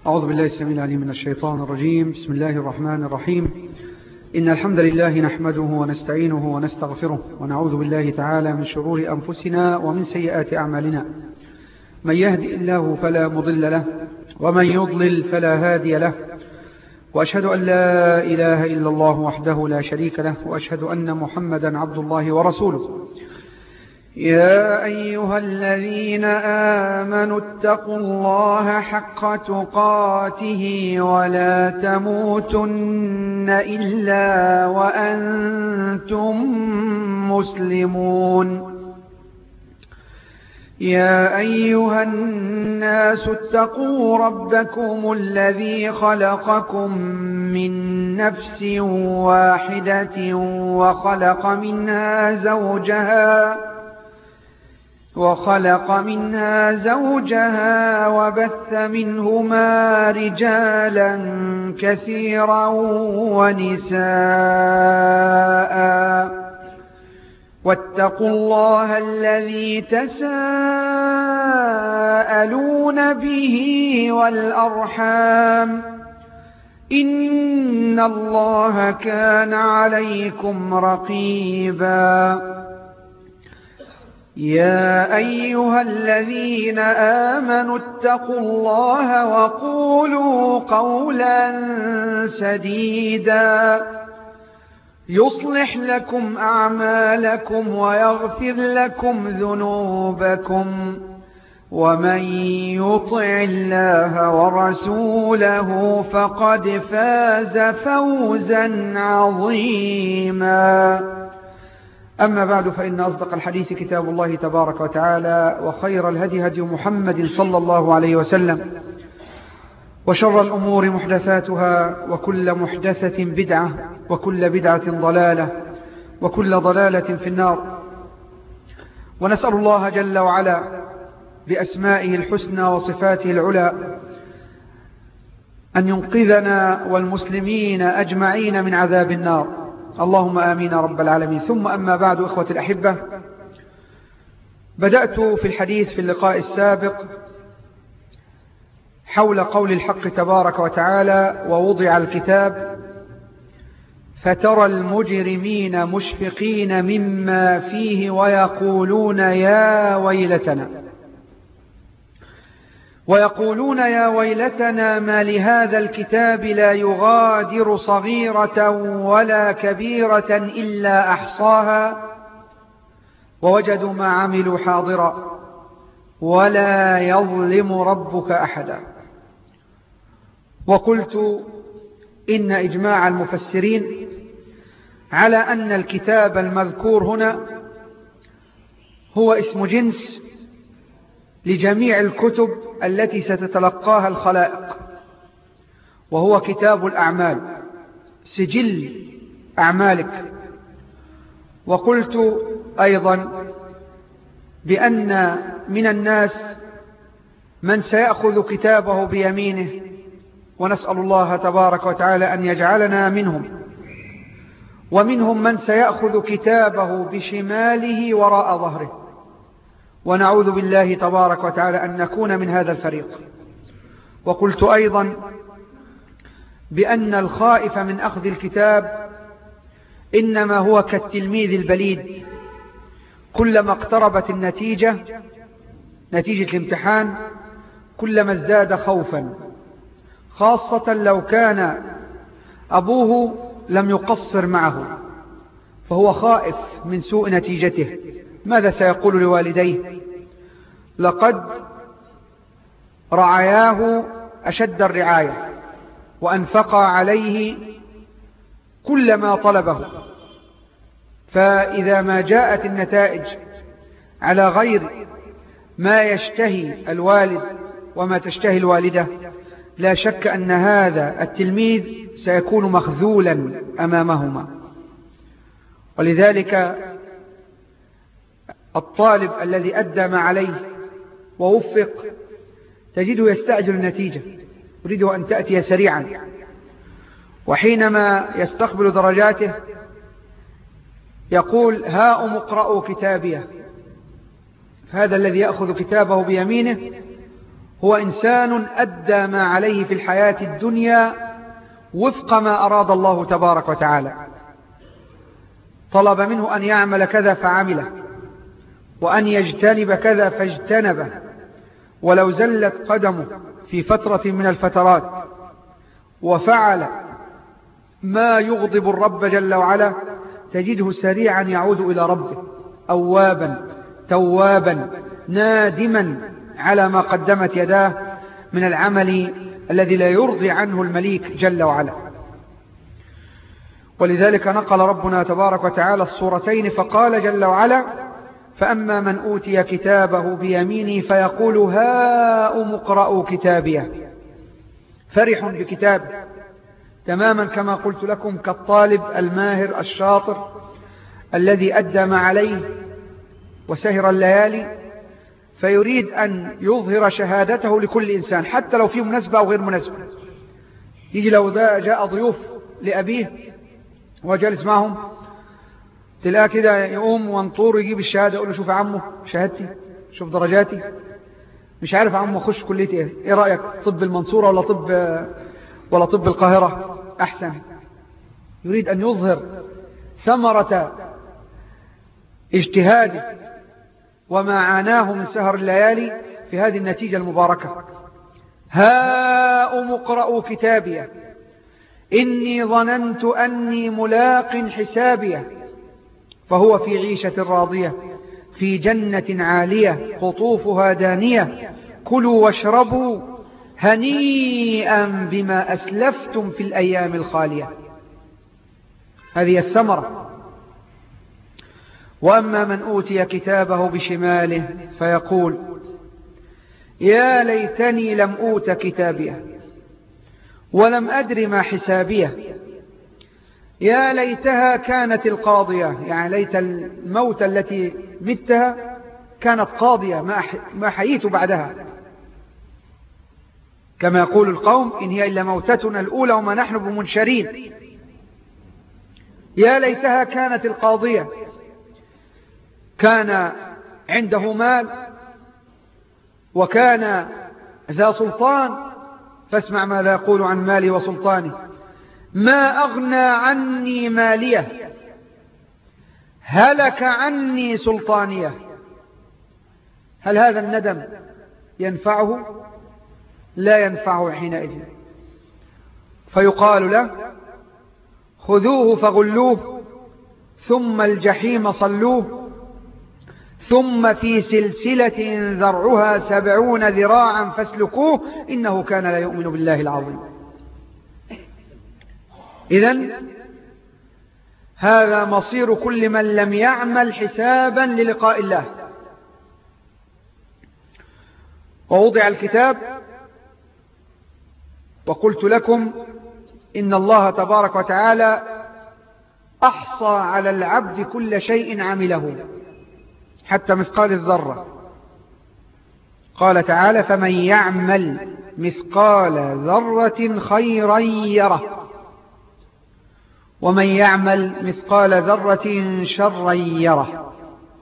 أعوذ بالله السميع العليم من الشيطان الرجيم. بسم الله الرحمن الرحيم. إن الحمد لله نحمده ونستعينه ونستغفره ونعوذ بالله تعالى من شرور أنفسنا ومن سيئات أعمالنا. من يهدي الله فلا مضل له ومن يضلل فلا هادي له، وأشهد أن لا إله إلا الله وحده لا شريك له، وأشهد أن محمدا عبد الله ورسوله. يا أيها الذين آمنوا اتقوا الله حق تقاته ولا تموتن إلا وأنتم مسلمون. يا أيها الناس اتقوا ربكم الذي خلقكم من نفس واحدة وخلق منها زوجها وبث منهما رجالا كثيرا ونساء، واتقوا الله الذي تساءلون به والأرحام، إن الله كان عليكم رقيبا. يا أيها الذين آمنوا اتقوا الله وقولوا قولا سديدا يصلح لكم أعمالكم ويغفر لكم ذنوبكم، ومن يطع الله ورسوله فقد فاز فوزا عظيما. أما بعد، فإن أصدق الحديث كتاب الله تبارك وتعالى، وخير الهدي هدي محمد صلى الله عليه وسلم، وشر الأمور محدثاتها، وكل محدثة بدعة، وكل بدعة ضلالة، وكل ضلالة في النار. ونسأل الله جل وعلا بأسمائه الحسنى وصفاته العلى أن ينقذنا والمسلمين أجمعين من عذاب النار، اللهم آمين رب العالمين. ثم أما بعد، إخوة الأحبة، بدأت في الحديث في اللقاء السابق حول قول الحق تبارك وتعالى: ووضع الكتاب فترى المجرمين مشفقين مما فيه ويقولون يا ويلتنا ما لهذا الكتاب لا يغادر صغيرة ولا كبيرة إلا أحصاها ووجدوا ما عملوا حاضرا ولا يظلم ربك أحدا. وقلت إن إجماع المفسرين على أن الكتاب المذكور هنا هو اسم جنس لجميع الكتب التي ستتلقاها الخلائق، وهو كتاب الأعمال، سجل أعمالك. وقلت أيضا بأن من الناس من سيأخذ كتابه بيمينه، ونسأل الله تبارك وتعالى أن يجعلنا منهم، ومنهم من سيأخذ كتابه بشماله وراء ظهره، ونعوذ بالله تبارك وتعالى أن نكون من هذا الفريق. وقلت أيضا بأن الخائف من أخذ الكتاب إنما هو كالتلميذ البليد، كلما اقتربت نتيجة الامتحان كلما ازداد خوفا، خاصة لو كان أبوه لم يقصر معه، فهو خائف من سوء نتيجته. ماذا سيقول لوالديه؟ لقد رعاياه أشد الرعاية وأنفقا عليه كل ما طلبه، فإذا ما جاءت النتائج على غير ما يشتهي الوالد وما تشتهي الوالدة، لا شك أن هذا التلميذ سيكون مخذولا أمامهما. ولذلك الطالب الذي أدى ما عليه ووفق تجده يستعجل النتيجة، يريده أن تأتي سريعا، وحينما يستقبل درجاته يقول: هاؤم اقرأوا كتابيه. فهذا الذي يأخذ كتابه بيمينه هو إنسان أدى ما عليه في الحياة الدنيا وفق ما أراد الله تبارك وتعالى. طلب منه أن يعمل كذا فعمله، وأن يجتنب كذا فاجتنبه، ولو زلت قدمه في فترة من الفترات وفعل ما يغضب الرب جل وعلا تجده سريعا يعود إلى ربه أوابا توابا نادما على ما قدمت يداه من العمل الذي لا يرضي عنه المليك جل وعلا. ولذلك نقل ربنا تبارك وتعالى الصورتين فقال جل وعلا: فأما من أوتي كتابه بيمينه فيقول هاؤم اقرءوا كتابيه. فرح بكتابه تماما كما قلت لكم كالطالب الماهر الشاطر الذي أدى ما عليه وسهر الليالي، فيريد أن يظهر شهادته لكل إنسان حتى لو في مناسبة أو غير مناسبة. يجي لو جاء ضيوف لأبيه وجلس معهم، تلاقى كده يقوم وانطور يجيب الشهادة، يقول له: شوف يا عمو شهادتي، شوف درجاتي، مش عارف يا عمو أخش كلية إيه رأيك، طب المنصورة ولا طب القاهرة أحسن؟ يريد أن يظهر ثمرة اجتهاده وما عاناه من سهر الليالي في هذه النتيجة المباركة. هاؤم اقرءوا كتابيه إني ظننت أني ملاق حسابيه فهو في عيشة راضية في جنة عالية قطوفها دانية كلوا واشربوا هنيئا بما أسلفتم في الأيام الخالية. هذه الثمرة. وأما من أوتي كتابه بشماله فيقول يا ليتني لم أوت كتابيه ولم أدر ما حسابيه يا ليتها كانت القاضية، يعني ليت الموت التي متها كانت قاضية ما حييت بعدها، كما يقول القوم إن هي إلا موتتنا الأولى وما نحن بمنشرين. يا ليتها كانت القاضية، كان عنده مال وكان ذا سلطان، فاسمع ماذا يقول عن مالي وسلطاني: ما أغنى عني ماليه هلك عني سلطانيه. هل هذا الندم ينفعه؟ لا ينفعه حينئذ. فيقال له خذوه فغلوه ثم الجحيم صلوه ثم في سلسلة ذرعها 70 ذراعا فاسلكوه إنه كان لا يؤمن بالله العظيم. إذن هذا مصير كل من لم يعمل حسابا للقاء الله. ووضع الكتاب وقلت لكم إن الله تبارك وتعالى أحصى على العبد كل شيء عمله حتى مثقال الذرة. قال تعالى فمن يعمل مثقال ذرة خيرا يره ومن يعمل مثقال ذرة شرا يره.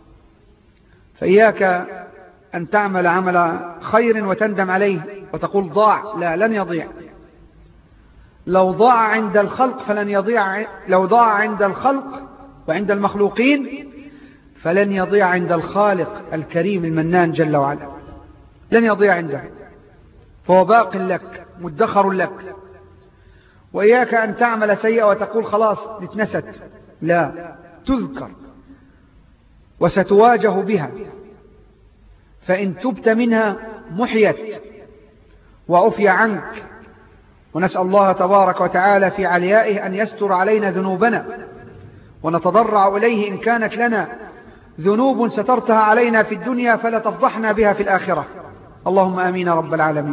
فإياك أن تعمل عمل خير وتندم عليه وتقول ضاع. لا، لن يضيع. لو ضاع عند الخلق فلن يضيع، لو ضاع عند الخلق وعند المخلوقين فلن يضيع عند الخالق الكريم المنان جل وعلا، لن يضيع عنده، فهو باق لك مدخر لك. وإياك أن تعمل سيئة وتقول خلاص اتنست، لا، تذكر وستواجه بها، فإن تبت منها محيت وعفي عنك. ونسأل الله تبارك وتعالى في عليائه أن يستر علينا ذنوبنا ونتضرع إليه إن كانت لنا ذنوب سترتها علينا في الدنيا فلا تفضحنا بها في الآخرة. اللهم آمين رب العالمين.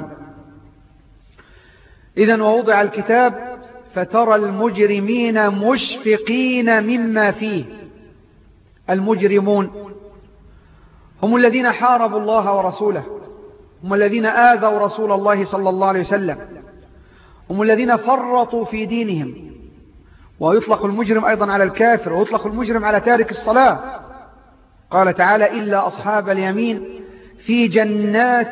إذن ووضع الكتاب فترى المجرمين مشفقين مما فيه. المجرمون هم الذين حاربوا الله ورسوله، هم الذين آذوا رسول الله صلى الله عليه وسلم، هم الذين فرطوا في دينهم. ويطلق المجرم أيضا على الكافر، ويطلق المجرم على تارك الصلاة. قال تعالى إلا أصحاب اليمين في جنات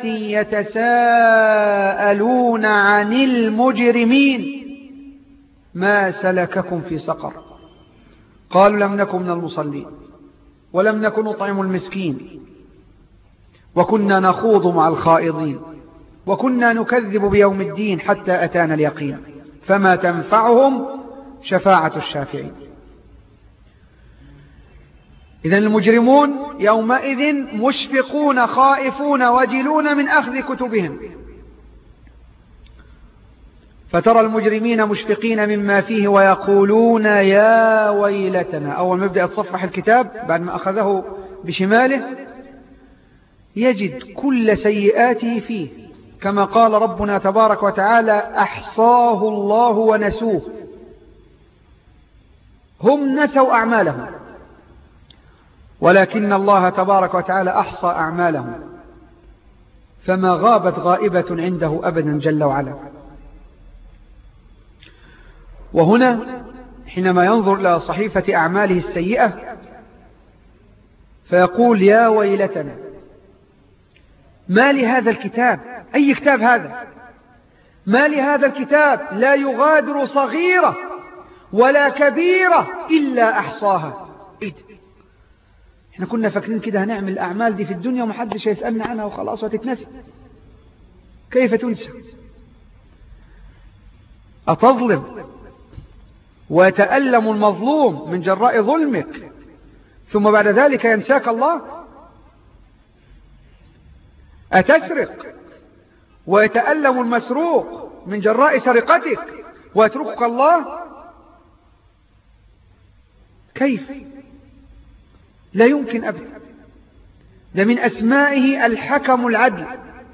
يتساءلون عن المجرمين ما سلككم في سقر قالوا لم نكن من المصلين ولم نكن نطعم المسكين وكنا نخوض مع الخائضين وكنا نكذب بيوم الدين حتى أتانا اليقين فما تنفعهم شفاعة الشافعين. إذن المجرمون يومئذ مشفقون خائفون وجلون من أخذ كتبهم فترى المجرمين مشفقين مما فيه ويقولون يا ويلتنا. أول ما يبدأ يتصفح الكتاب بعد ما أخذه بشماله يجد كل سيئاته فيه كما قال ربنا تبارك وتعالى أحصاه الله ونسوه. هم نسوا أعمالهم ولكن الله تبارك وتعالى أحصى أعمالهم فما غابت غائبة عنده أبدا جل وعلا. وهنا حينما ينظر إلى صحيفة أعماله السيئة فيقول يا ويلتنا ما لهذا الكتاب، أي كتاب هذا؟ ما لهذا الكتاب لا يغادر صغيرة ولا كبيرة إلا أحصاها. احنا كنا فاكرين كده هنعمل الأعمال دي في الدنيا ومحدش يسألنا عنها وخلاص وتتنسى. كيف تنسى؟ أتظلم ويتألم المظلوم من جراء ظلمك ثم بعد ذلك ينساك الله؟ أتسرق ويتألم المسروق من جراء سرقتك ويتركك الله؟ كيف؟ لا يمكن أبدا. ده من أسمائه الحكم العدل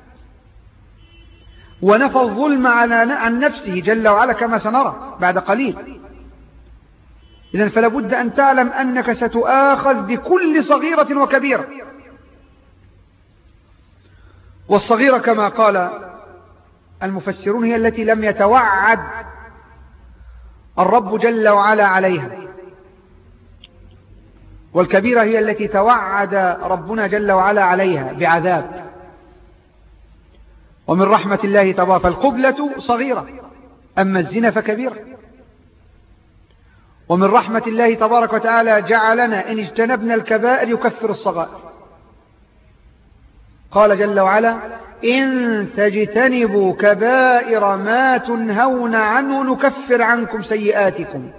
ونفى الظلم عن نفسه جل وعلا كما سنرى بعد قليل. إذن فلا بد أن تعلم أنك ستؤاخذ بكل صغيرة وكبيرة. والصغيرة كما قال المفسرون هي التي لم يتوعد الرب جل وعلا عليها، والكبيرة هي التي توعد ربنا جل وعلا عليها بعذاب. ومن رحمة الله تبارك فالقبلة صغيرة أما الزنا فكبيرة. ومن رحمة الله تبارك وتعالى جعلنا إن اجتنبنا الكبائر يكفر الصغائر. قال جل وعلا إن تجتنبوا كبائر ما تنهون عنه نكفر عنكم سيئاتكم.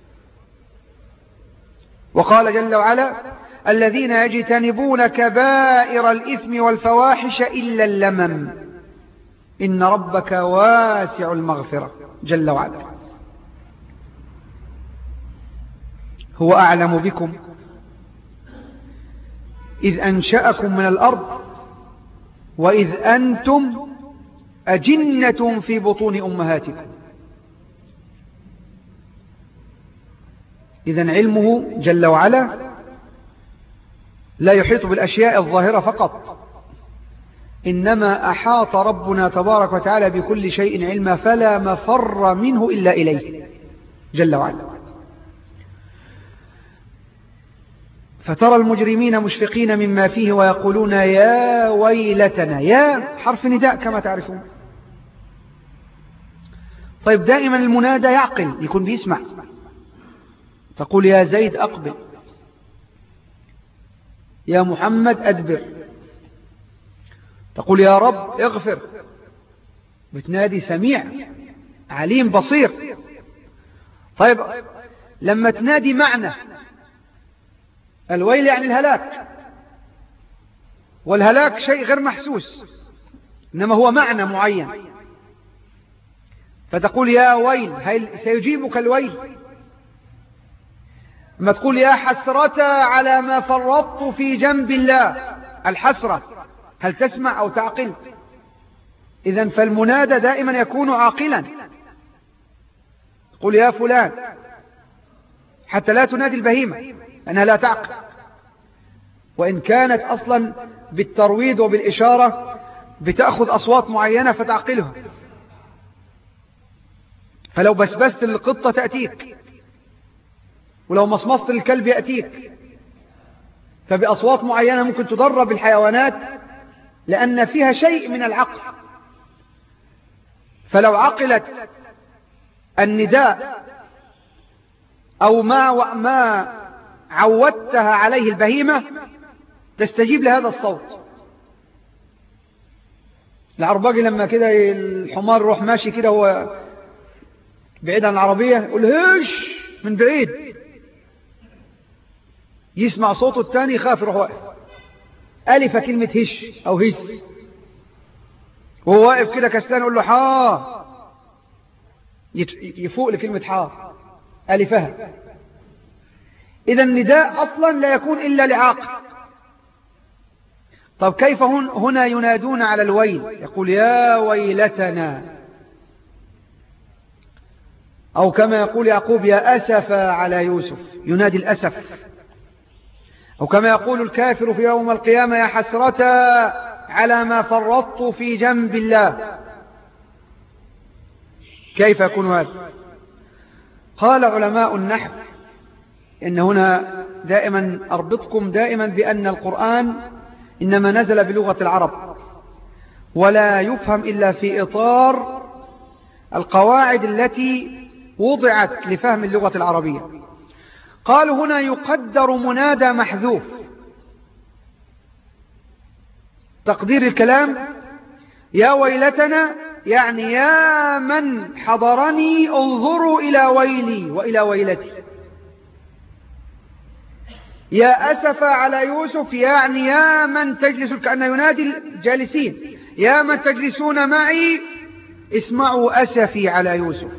وقال جل وعلا الذين يجتنبون كبائر الإثم والفواحش إلا اللمم إن ربك واسع المغفرة جل وعلا. هو أعلم بكم إذ أنشأكم من الأرض وإذ أنتم أجنة في بطون أمهاتكم. إذن علمه جل وعلا لا يحيط بالأشياء الظاهرة فقط، إنما أحاط ربنا تبارك وتعالى بكل شيء علما فلا مفر منه إلا إليه جل وعلا. فترى المجرمين مشفقين مما فيه ويقولون يا ويلتنا. يا حرف نداء كما تعرفون. طيب دائما المنادى يعقل يكون بيسمع. تقول يا زيد أقبل، يا محمد أدبر، تقول يا رب اغفر، بتنادي سميع عليم بصير. طيب لما تنادي معنى الويل يعني الهلاك، والهلاك شيء غير محسوس إنما هو معنى معين، فتقول يا ويل هل سيجيبك الويل؟ لما تقول يا حسرة على ما فرطت في جنب الله، الحسرة هل تسمع أو تعقل؟ إذن فالمنادى دائما يكون عاقلا. قل يا فلان حتى لا تنادي البهيمة لأنها لا تعقل، وإن كانت أصلا بالترويض وبالإشارة بتأخذ أصوات معينة فتعقلها. فلو بسبست للقطة تأتيك، ولو مصمصت للكلب يأتيك. فبأصوات معينة ممكن تدرب الحيوانات لأن فيها شيء من العقل. فلو عقلت النداء أو ما عودتها عليه البهيمة تستجيب لهذا الصوت. العرباجي لما كده الحمار يروح ماشي كده هو بعيد عن العربية يقول هش من بعيد، يسمع صوته الثاني يخاف يروح واقف. ألف كلمة هش أو هس، وهو واقف كده كستان يقول له حا، يفوق لكلمة حا ألفها. إذا النداء أصلا لا يكون إلا لعاقل. طب كيف هنا ينادون على الويل؟ يقول يا ويلتنا، أو كما يقول يعقوب يا أسف على يوسف، ينادي الأسف. أو كما يقول الكافر في يوم القيامة يا حسرة على ما فرطت في جنب الله. كيف يكون هذا؟ قال علماء النحو إن هنا دائما أربطكم دائما بأن القرآن إنما نزل بلغة العرب، ولا يفهم إلا في إطار القواعد التي وضعت لفهم اللغة العربية. قالوا هنا يقدر منادى محذوف. تقدير الكلام يا ويلتنا يعني يا من حضرني انظروا إلى ويلي وإلى ويلتي. يا أسف على يوسف يعني يا من تجلس، كأنه ينادي الجالسين يا من تجلسون معي اسمعوا أسفي على يوسف.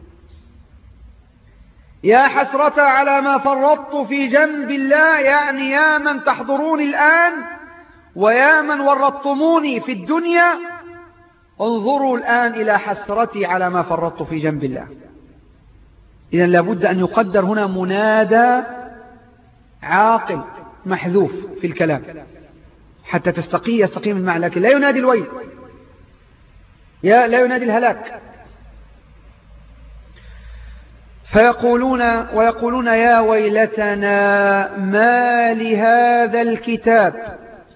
يا حسرة على ما فرطت في جنب الله يعني يا من تحضروني الآن ويا من ورطتموني في الدنيا انظروا الآن إلى حسرتي على ما فرطت في جنب الله. إذن لابد أن يقدر هنا منادى عاقل محذوف في الكلام حتى يستقيم المعنى، لكن لا ينادي الويل، لا ينادي الهلاك. ويقولون يا ويلتنا ما لهذا الكتاب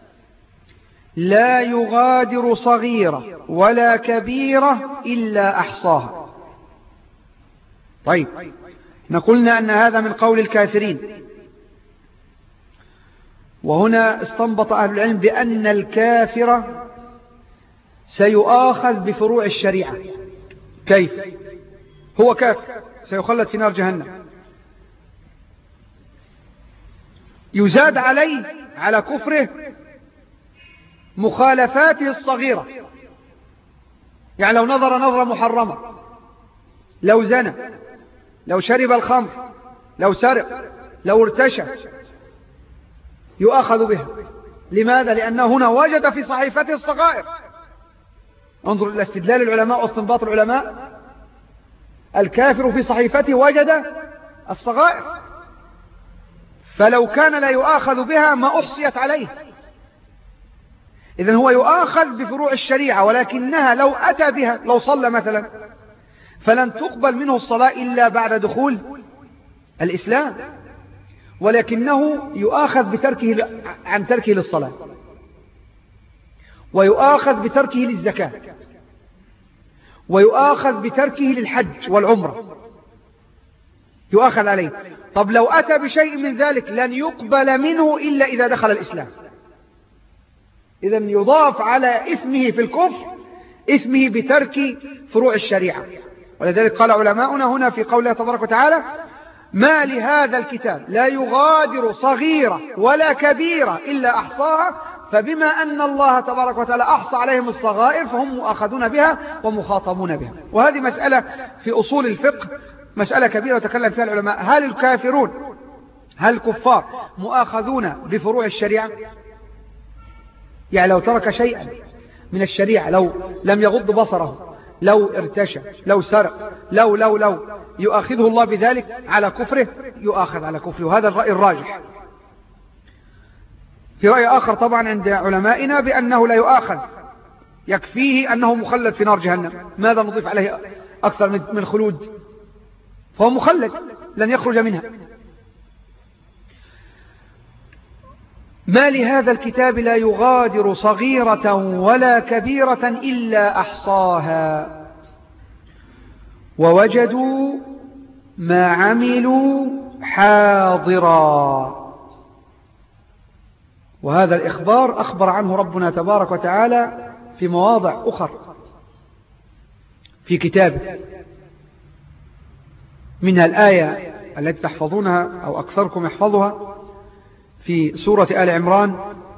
لا يغادر صغيرة ولا كبيرة إلا أحصاها. طيب، نقولنا أن هذا من قول الكافرين، وهنا استنبط أهل العلم بأن الكافر سيؤاخذ بفروع الشريعة. كيف؟ هو كافر سيخلد في نار جهنم، يزاد عليه على كفره مخالفاته الصغيرة. يعني لو نظر نظرة محرمة، لو زنى، لو شرب الخمر، لو سرق، لو ارتشى، يؤاخذ بها. لماذا؟ لأنه هنا وجد في صحيفته الصغائر. انظر إلى استدلال العلماء واستنباط العلماء. الكافر في صحيفته وجد الصغائر، فلو كان لا يؤاخذ بها ما أحصيت عليه. إذن هو يؤاخذ بفروع الشريعة، ولكنها لو أتى بها، لو صلى مثلا فلن تقبل منه الصلاة إلا بعد دخول الإسلام، ولكنه يؤاخذ عن تركه للصلاة، ويؤاخذ بتركه للزكاة، ويؤاخذ بتركه للحج والعمرة، يؤاخذ عليه. طب لو أتى بشيء من ذلك لن يقبل منه إلا إذا دخل الإسلام. إذن يضاف على إثمه في الكفر إثمه بترك فروع الشريعة. ولذلك قال علماؤنا هنا في قوله تبارك وتعالى ما لهذا الكتاب لا يغادر صغيرة ولا كبيرة إلا أحصاها، فبما أن الله تبارك وتعالى أحصى عليهم الصغائر فهم مؤاخذون بها ومخاطبون بها. وهذه مسألة في أصول الفقه، مسألة كبيرة وتكلم فيها العلماء. هل الكافرون، هل الكفار مؤاخذون بفروع الشريعة؟ يعني لو ترك شيئا من الشريعة، لو لم يغض بصره، لو ارتشى، لو سرق، لو يؤاخذه الله بذلك على كفره؟ يؤاخذ على كفره. وهذا الرأي الراجح. في رأي آخر طبعا عند علمائنا بأنه لا يؤاخذ، يكفيه أنه مخلد في نار جهنم. ماذا نضيف عليه أكثر من الخلود؟ فهو مخلد لن يخرج منها. ما لهذا الكتاب لا يغادر صغيرة ولا كبيرة إلا أحصاها ووجدوا ما عملوا حاضرا. وهذا الإخبار أخبر عنه ربنا تبارك وتعالى في مواضع أخر في كتابه، منها الآية التي تحفظونها أو أكثركم يحفظها في سورة آل عمران: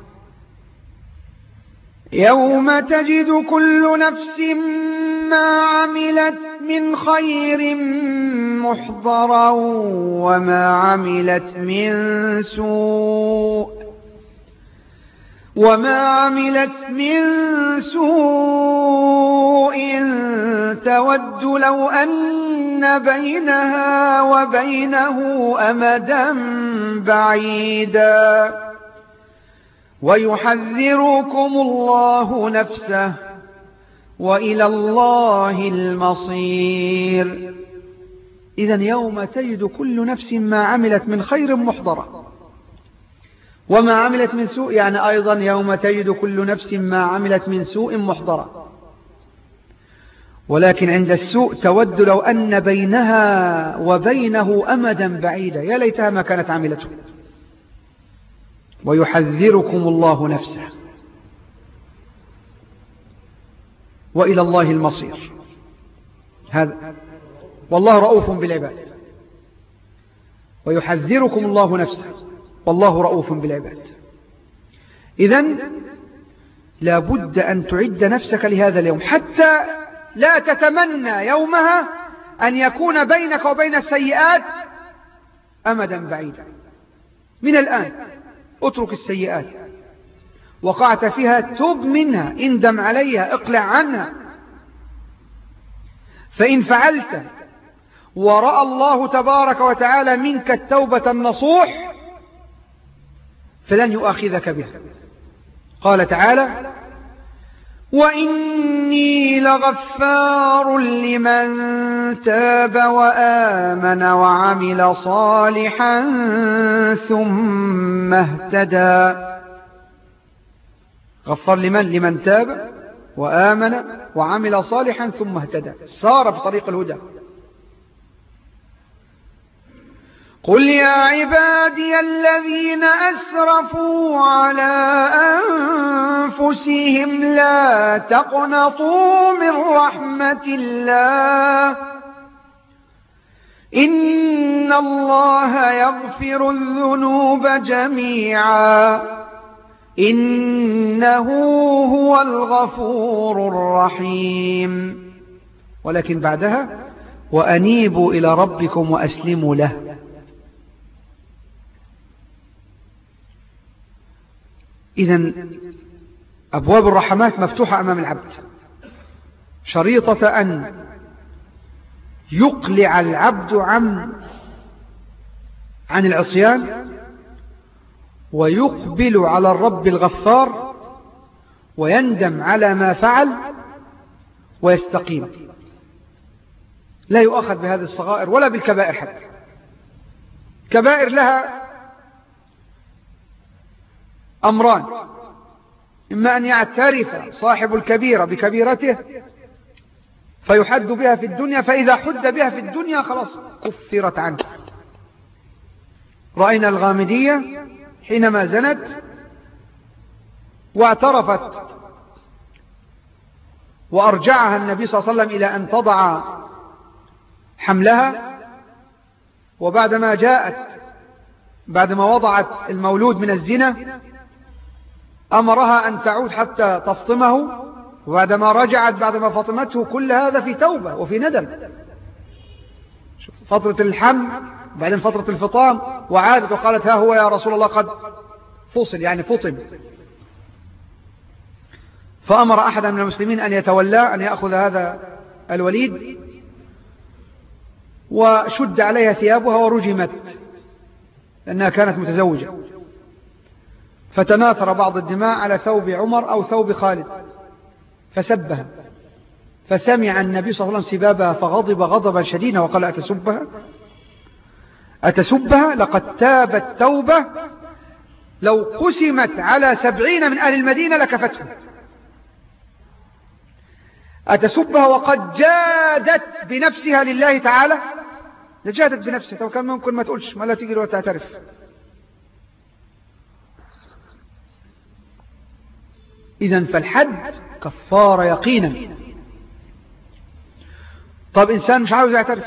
يوم تجد كل نفس ما عملت من خير محضرا وما عملت من سوء تود لو أن بينها وبينه أمدا بعيدا ويحذركم الله نفسه وإلى الله المصير. إذن يوم تجد كل نفس ما عملت من خير محضرا وما عملت من سوء، يعني أيضا يوم تجد كل نفس ما عملت من سوء محضرا، ولكن عند السوء تود لو أن بينها وبينه أمدا بعيدا، يا ليتها ما كانت عملته. ويحذركم الله نفسه وإلى الله المصير. هذا والله رؤوف بالعباد. ويحذركم الله نفسه والله رؤوف بالعباد. إذن لا بد أن تعد نفسك لهذا اليوم، حتى لا تتمنى يومها أن يكون بينك وبين السيئات أمدا بعيدا. من الآن اترك السيئات، وقعت فيها تب منها، اندم عليها، اقلع عنها. فإن فعلت ورأى الله تبارك وتعالى منك التوبة النصوح فلن يؤاخذك بها. قال تعالى: وإني لغفار لمن تاب وآمن وعمل صالحا ثم اهتدى. غفار لمن تاب وآمن وعمل صالحا ثم اهتدى، سار في طريق الهدى. قل يا عبادي الذين أسرفوا على أنفسهم لا تقنطوا من رحمة الله إن الله يغفر الذنوب جميعا إنه هو الغفور الرحيم. ولكن بعدها: وأنيبوا إلى ربكم وأسلموا له. إذن أبواب الرحمات مفتوحة أمام العبد، شريطة أن يقلع العبد عن العصيان ويقبل على الرب الغفار ويندم على ما فعل ويستقيم. لا يؤاخذ بهذه الصغائر ولا بالكبائر حتى. كبائر لها أمران: إما أن يعترف صاحب الكبيرة بكبيرته فيحد بها في الدنيا، فإذا حد بها في الدنيا خلاص كفرت عنه. رأينا الغامدية حينما زنت واعترفت وأرجعها النبي صلى الله عليه وسلم إلى أن تضع حملها، بعدما وضعت المولود من الزنا أمرها أن تعود حتى تفطمه، وبعدما رجعت بعدما فطمته. كل هذا في توبة وفي ندم. فترة الحمل بعدين فترة الفطام، وعادت وقالت: ها هو يا رسول الله قد فصل، يعني فطم. فأمر أحدا من المسلمين أن يتولى أن يأخذ هذا الوليد، وشد عليها ثيابها ورجمت لأنها كانت متزوجة. فتناثر بعض الدماء على ثوب عمر أو ثوب خالد فسبها، فسمع النبي صلى الله عليه وسلم سبابها فغضب غضبا شديدا وقال: أتسبها؟ لقد تابت توبة لو قسمت على 70 من أهل المدينة لكفتهم. أتسبها وقد جادت بنفسها لله تعالى؟ جادت بنفسها. لو كان ممكن ما تقولش، ما لا تجري ولا تعترف. إذن فالحد كفارة يقينا. طب إنسان مش عاوز يعترف،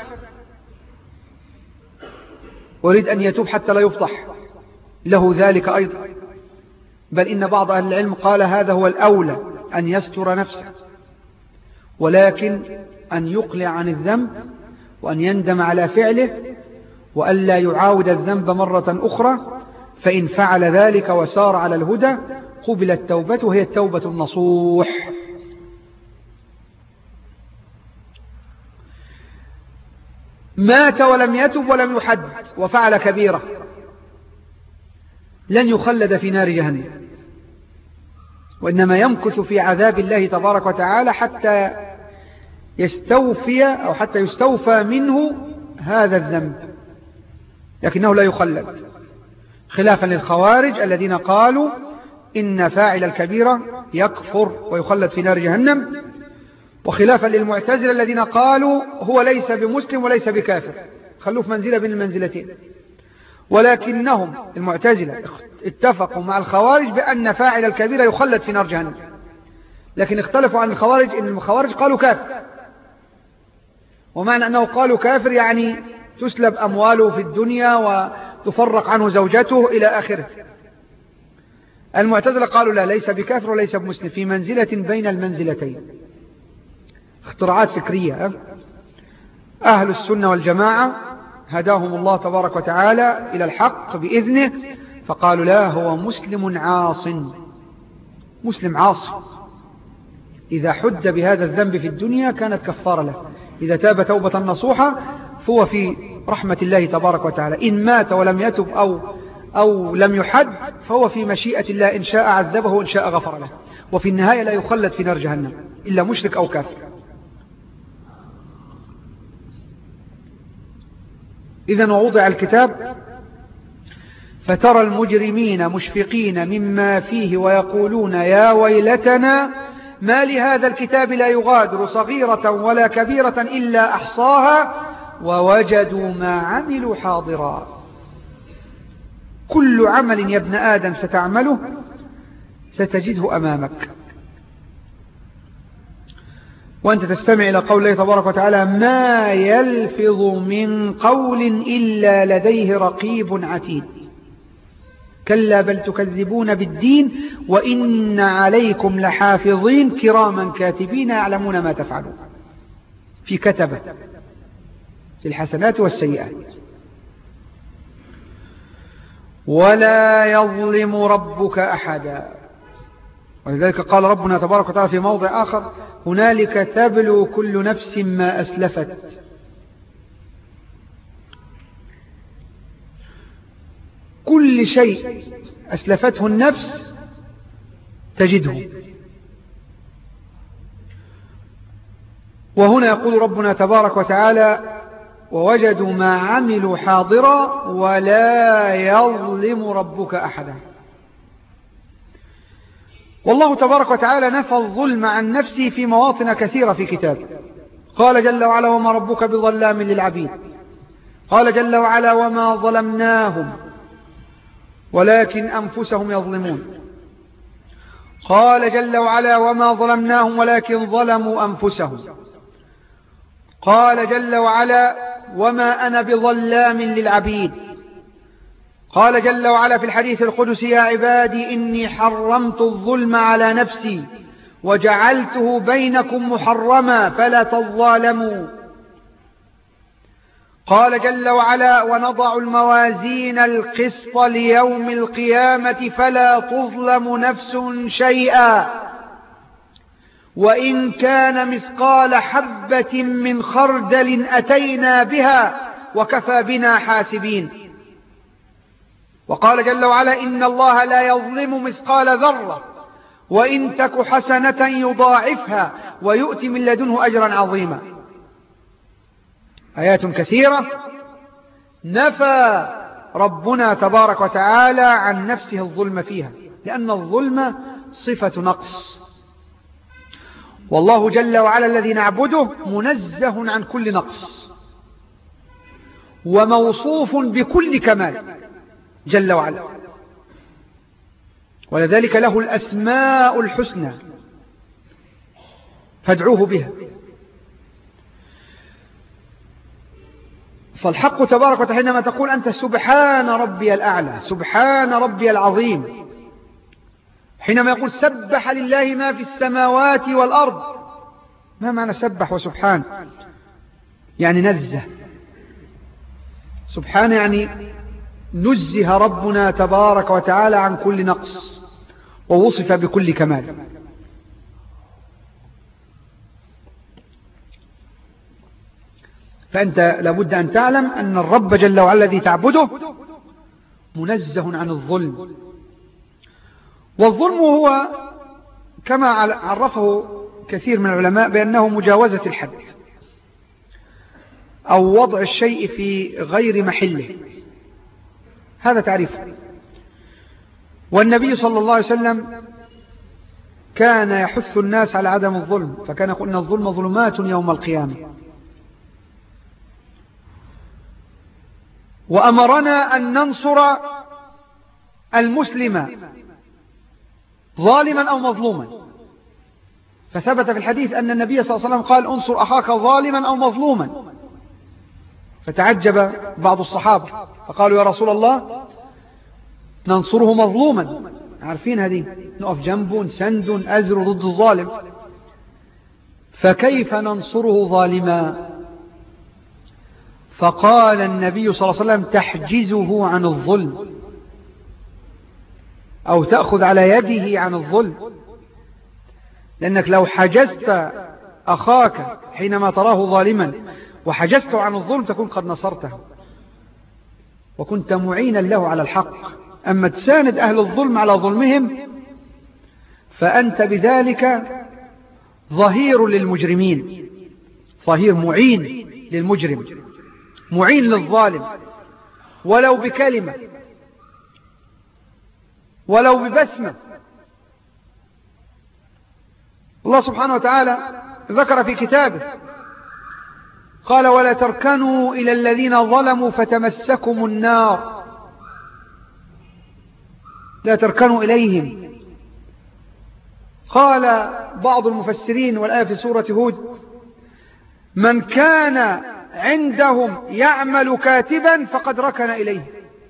وريد أن يتوب حتى لا يفضح، له ذلك أيضا. بل إن بعض أهل العلم قال هذا هو الأولى، أن يستر نفسه، ولكن أن يقلع عن الذنب وأن يندم على فعله وألا يعاود الذنب مرة أخرى. فإن فعل ذلك وسار على الهدى قبلت توبته، هي التوبة النصوح. مات ولم يتب ولم يحد وفعل كبيرة لن يخلد في نار جهنم، وإنما يمكث في عذاب الله تبارك وتعالى حتى يستوفي أو حتى يستوفى منه هذا الذنب، لكنه لا يخلد، خلافا للخوارج الذين قالوا إن فاعل الكبيرة يكفر ويخلد في نار جهنم، وخلافا للمعتزلة الذين قالوا هو ليس بمسلم وليس بكافر، خلوه في منزلة بين المنزلتين. ولكنهم المعتزلة اتفقوا مع الخوارج بأن فاعل الكبيرة يخلد في نار جهنم، لكن اختلفوا عن الخوارج، إن الخوارج قالوا كافر، ومعنى أنه قالوا كافر يعني تسلب أمواله في الدنيا وتفرق عنه زوجته إلى آخره. المعتزلة قالوا لا، ليس بكافر وليس بمسلم، في منزلة بين المنزلتين. اختراعات فكرية. أهل السنة والجماعة هداهم الله تبارك وتعالى إلى الحق بإذنه، فقالوا لا، هو مسلم عاص، مسلم عاص، إذا حد بهذا الذنب في الدنيا كانت كفارة له، إذا تاب توبة نصوحة فهو في رحمة الله تبارك وتعالى. إن مات ولم يتب أو لم يحد فهو في مشيئة الله، إن شاء عذبه وإن شاء غفر له، وفي النهاية لا يخلد في نار جهنم إلا مشرك أو كافر. إذن ووضع الكتاب فترى المجرمين مشفقين مما فيه ويقولون يا ويلتنا ما لهذا الكتاب لا يغادر صغيرة ولا كبيرة إلا أحصاها ووجدوا ما عملوا حاضرا. كل عمل يا ابن آدم ستعمله ستجده أمامك، وأنت تستمع إلى قول الله تبارك وتعالى ما يلفظ من قول إلا لديه رقيب عتيد. كلا بل تكذبون بالدين وإن عليكم لحافظين كراما كاتبين يعلمون ما تفعلون. في كتبة للحسنات والسيئات. ولا يظلم ربك أحدا. ولذلك قال ربنا تبارك وتعالى في موضع آخر هنالك تبلو كل نفس ما أسلفت. كل شيء أسلفته النفس تجده. وهنا يقول ربنا تبارك وتعالى ووجدوا ما عملوا حاضرا ولا يظلم ربك أحدا. والله تبارك وتعالى نفى الظلم عن نفسه في مواطن كثيرة في كتابه. قال جل وعلا وما ربك بظلام للعبيد. قال جل وعلا وما ظلمناهم ولكن أنفسهم يظلمون. قال جل وعلا وما ظلمناهم ولكن ظلموا أنفسهم. قال جل وعلا وما أنا بظلام للعبيد. قال جل وعلا في الحديث القدسي يا عبادي إني حرمت الظلم على نفسي وجعلته بينكم محرما فلا تظالموا. قال جل وعلا ونضع الموازين القسط ليوم القيامة فلا تظلم نفس شيئا وإن كان مثقال حبة من خردل أتينا بها وكفى بنا حاسبين. وقال جل وعلا إن الله لا يظلم مثقال ذرة وإن تك حسنة يضاعفها ويؤتي من لدنه أجرا عظيما. آيات كثيرة نفى ربنا تبارك وتعالى عن نفسه الظلم فيها، لأن الظلم صفة نقص، والله جل وعلا الذي نعبده منزه عن كل نقص وموصوف بكل كمال جل وعلا، ولذلك له الأسماء الحسنى فادعوه بها. فالحق تبارك وتعالى حينما تقول أنت سبحان ربي الأعلى سبحان ربي العظيم، حينما يقول سبح لله ما في السماوات والأرض، ما معنى سبح وسبحان؟ يعني نزه. سبحان يعني نزه ربنا تبارك وتعالى عن كل نقص ووصف بكل كمال. فأنت لابد أن تعلم أن الرب جل وعلا الذي تعبده منزه عن الظلم، والظلم هو كما عرفه كثير من العلماء بأنه مجاوزة الحد أو وضع الشيء في غير محله، هذا تعريفه. والنبي صلى الله عليه وسلم كان يحث الناس على عدم الظلم، فكان يقول إن الظلم ظلمات يوم القيامة، وأمرنا أن ننصر المسلم ظالما أو مظلوما، فثبت في الحديث أن النبي صلى الله عليه وسلم قال انصر أخاك ظالما أو مظلوما، فتعجب بعض الصحابة فقالوا يا رسول الله ننصره مظلوما، عارفين هذه نقف جنبه نسند أزر ضد الظالم، فكيف ننصره ظالما؟ فقال النبي صلى الله عليه وسلم تحجزه عن الظلم أو تأخذ على يده عن الظلم، لأنك لو حجزت أخاك حينما تراه ظالما وحجزته عن الظلم تكون قد نصرته وكنت معينا له على الحق. أما تساند أهل الظلم على ظلمهم فأنت بذلك ظهير للمجرمين، ظهير معين للمجرم، معين للظالم، ولو بكلمة ولو ببسمة. الله سبحانه وتعالى ذكر في كتابه قال ولا تركنوا إلى الذين ظلموا فتمسكم النار، لا تركنوا إليهم. قال بعض المفسرين والآية في سورة هود من كان عندهم يعمل كاتبا فقد ركن إليه.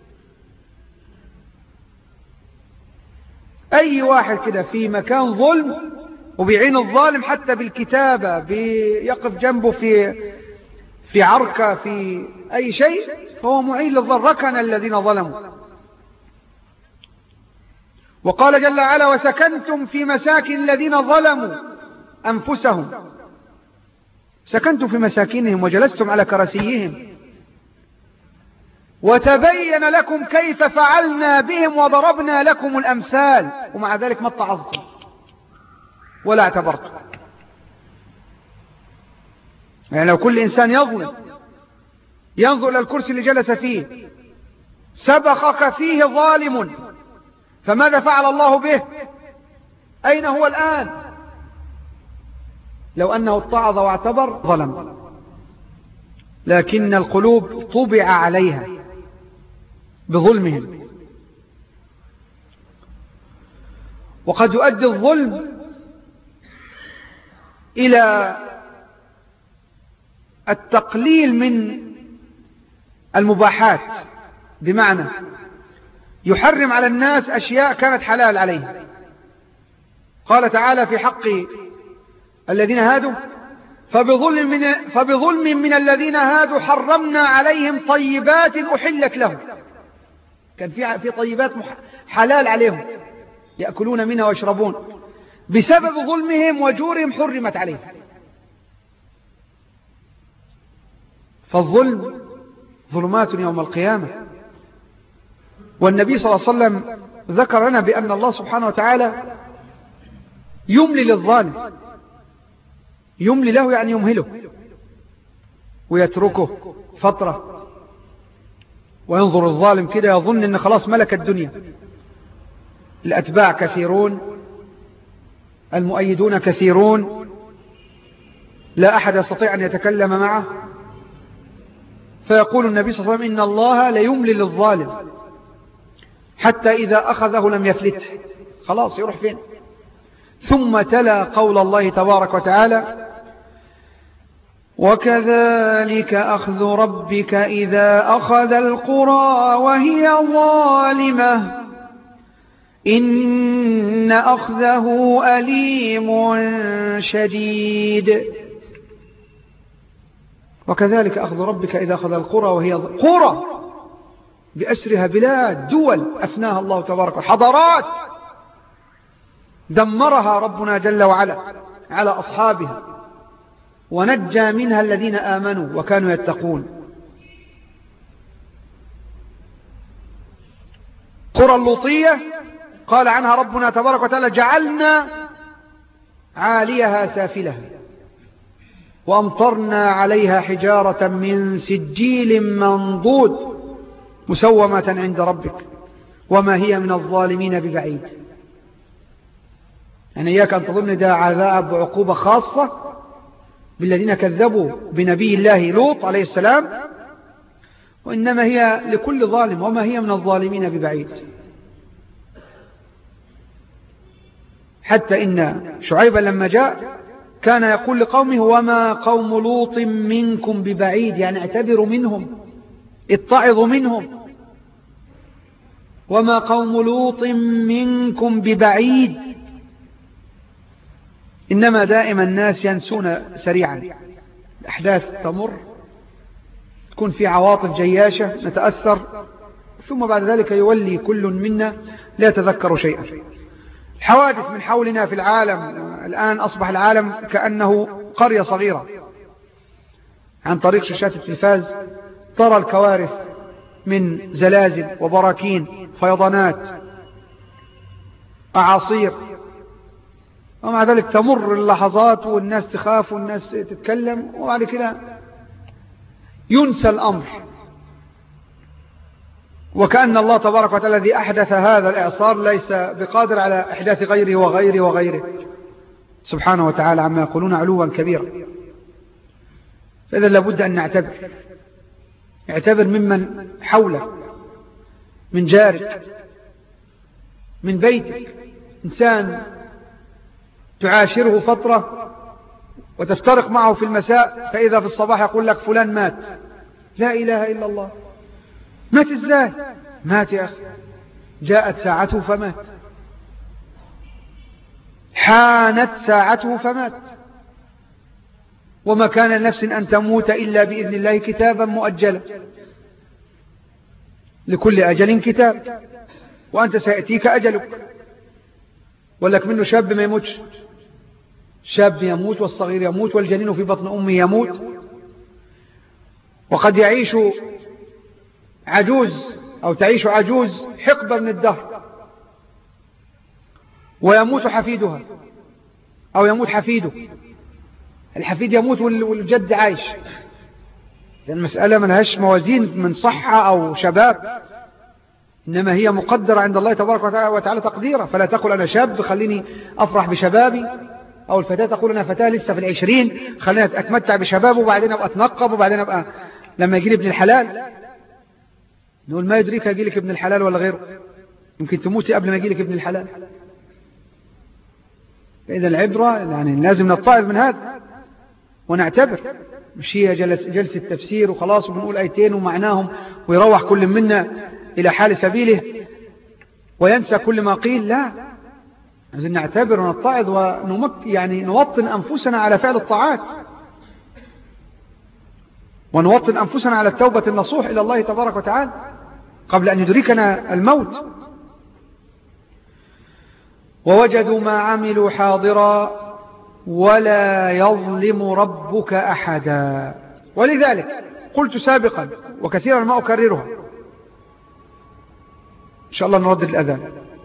أي واحد كده في مكان ظلم وبيعين الظالم حتى بالكتابة، بيقف جنبه في عركة في أي شيء، فهو معين للظلم، ركن الذين ظلموا. وقال جل وعلا وسكنتم في مساكن الذين ظلموا أنفسهم، سكنتم في مساكنهم وجلستم على كرسيهم وتبين لكم كيف فعلنا بهم وضربنا لكم الأمثال، ومع ذلك ما اتعظتم ولا اعتبرتم. يعني لو كل إنسان يظلم ينظر إلى الكرسي اللي جلس فيه سبقك فيه ظالم فماذا فعل الله به؟ أين هو الآن؟ لو أنه اتعظ واعتبر ظلم، لكن القلوب طبع عليها بظلمهم. وقد يؤدي الظلم إلى التقليل من المباحات، بمعنى يحرم على الناس أشياء كانت حلال عليه. قال تعالى في حق الذين هادوا فبظلم من الذين هادوا حرمنا عليهم طيبات أحلت لهم، كان في طيبات حلال عليهم يأكلون منها ويشربون، بسبب ظلمهم وجورهم حرمت عليهم. فالظلم ظلمات يوم القيامة. والنبي صلى الله عليه وسلم ذكر لنا بأن الله سبحانه وتعالى يملي للظالم، يملي له يعني يمهله ويتركه فترة وينظر الظالم كده يظن أن خلاص ملك الدنيا، الأتباع كثيرون، المؤيدون كثيرون، لا أحد يستطيع أن يتكلم معه، فيقول النبي صلى الله عليه وسلم إن الله ليملي للظالم حتى إذا أخذه لم يفلته، خلاص يروح فين. ثم تلا قول الله تبارك وتعالى وكذلك أخذ ربك إذا أخذ القرى وهي ظالمة إن أخذه أليم شديد. وكذلك أخذ ربك إذا أخذ القرى وهي قرى بأسرها، بلاد، دول أفناها الله تبارك وتعالى، حضارات دمرها ربنا جل وعلا على أصحابها، ونجى منها الذين آمنوا وكانوا يتقون. قرى اللوطية قال عنها ربنا تبارك وتعالى جعلنا عاليها سافلها وأمطرنا عليها حجارة من سجيل منضود مسومة عند ربك وما هي من الظالمين ببعيد. يعني إياك أن تظن ده عذاب وعقوبة خاصة بالذين كذبوا بنبي الله لوط عليه السلام، وإنما هي لكل ظالم وما هي من الظالمين ببعيد. حتى إن شعيبا لما جاء كان يقول لقومه وما قوم لوط منكم ببعيد، يعني اعتبروا منهم، اتعظوا منهم. وما قوم لوط منكم ببعيد. إنما دائما الناس ينسون سريعا، الأحداث تمر، تكون في عواطف جياشة نتأثر، ثم بعد ذلك يولي كل منا لا يتذكر شيئا. الحوادث من حولنا في العالم الآن أصبح العالم كأنه قرية صغيرة. عن طريق شاشات التلفاز ترى الكوارث من زلازل وبراكين، فيضانات، أعاصير، ومع ذلك تمر اللحظات والناس تخاف والناس تتكلم، وبعد كده ينسى الأمر، وكأن الله تبارك وتعالى الذي أحدث هذا الإعصار ليس بقادر على إحداث غيره وغيره وغيره سبحانه وتعالى عما يقولون علوا كبيرا. فإذا لابد أن اعتبر ممن حولك، من جارك، من بيتك. إنسان تعاشره فترة وتفترق معه في المساء، فإذا في الصباح يقول لك فلان مات. لا إله إلا الله. مات إزاي؟ مات يا أخي، جاءت ساعته فمات، حانت ساعته فمات. وما كان لنفس أن تموت إلا بإذن الله كتابا مؤجلا، لكل أجل كتاب، وأنت سيأتيك أجلك. ولك منه شاب ما يموتش، شاب يموت والصغير يموت والجنين في بطن أمه يموت، وقد يعيش عجوز أو تعيش عجوز حقبة من الدهر ويموت حفيدها أو يموت حفيده. الحفيد يموت والجد عايش، لأن المسألة ما لهاش موازين من صحة أو شباب، إنما هي مقدرة عند الله تبارك وتعالى تقديرا. فلا تقول أنا شاب خليني أفرح بشبابي، أو الفتاة تقول أنا فتاة لسه في 20 خليني أتمتع بشبابه وبعدين أبقى أتنقب وبعدين أبقى لما يجي لي ابن الحلال. نقول ما يدريك يجي لك ابن الحلال ولا غيره، يمكن تموتي قبل ما يجي لك ابن الحلال. فإذا العبرة يعني لازم نتعظ من هذا ونعتبر، مش هي جلسة تفسير وخلاص وبنقول آيتين ومعناهم ويروح كل منا إلى حال سبيله وينسى كل ما قيل. لا، لازم نعتبر ونتعظ يعني نوطن أنفسنا على فعل الطاعات، ونوطن أنفسنا على التوبة النصوح إلى الله تبارك وتعالى قبل أن يدركنا الموت. ووجدوا ما عملوا حاضرا ولا يظلم ربك أحدا. ولذلك قلت سابقا وكثيرا ما أكررها، إن شاء الله نردد الأذان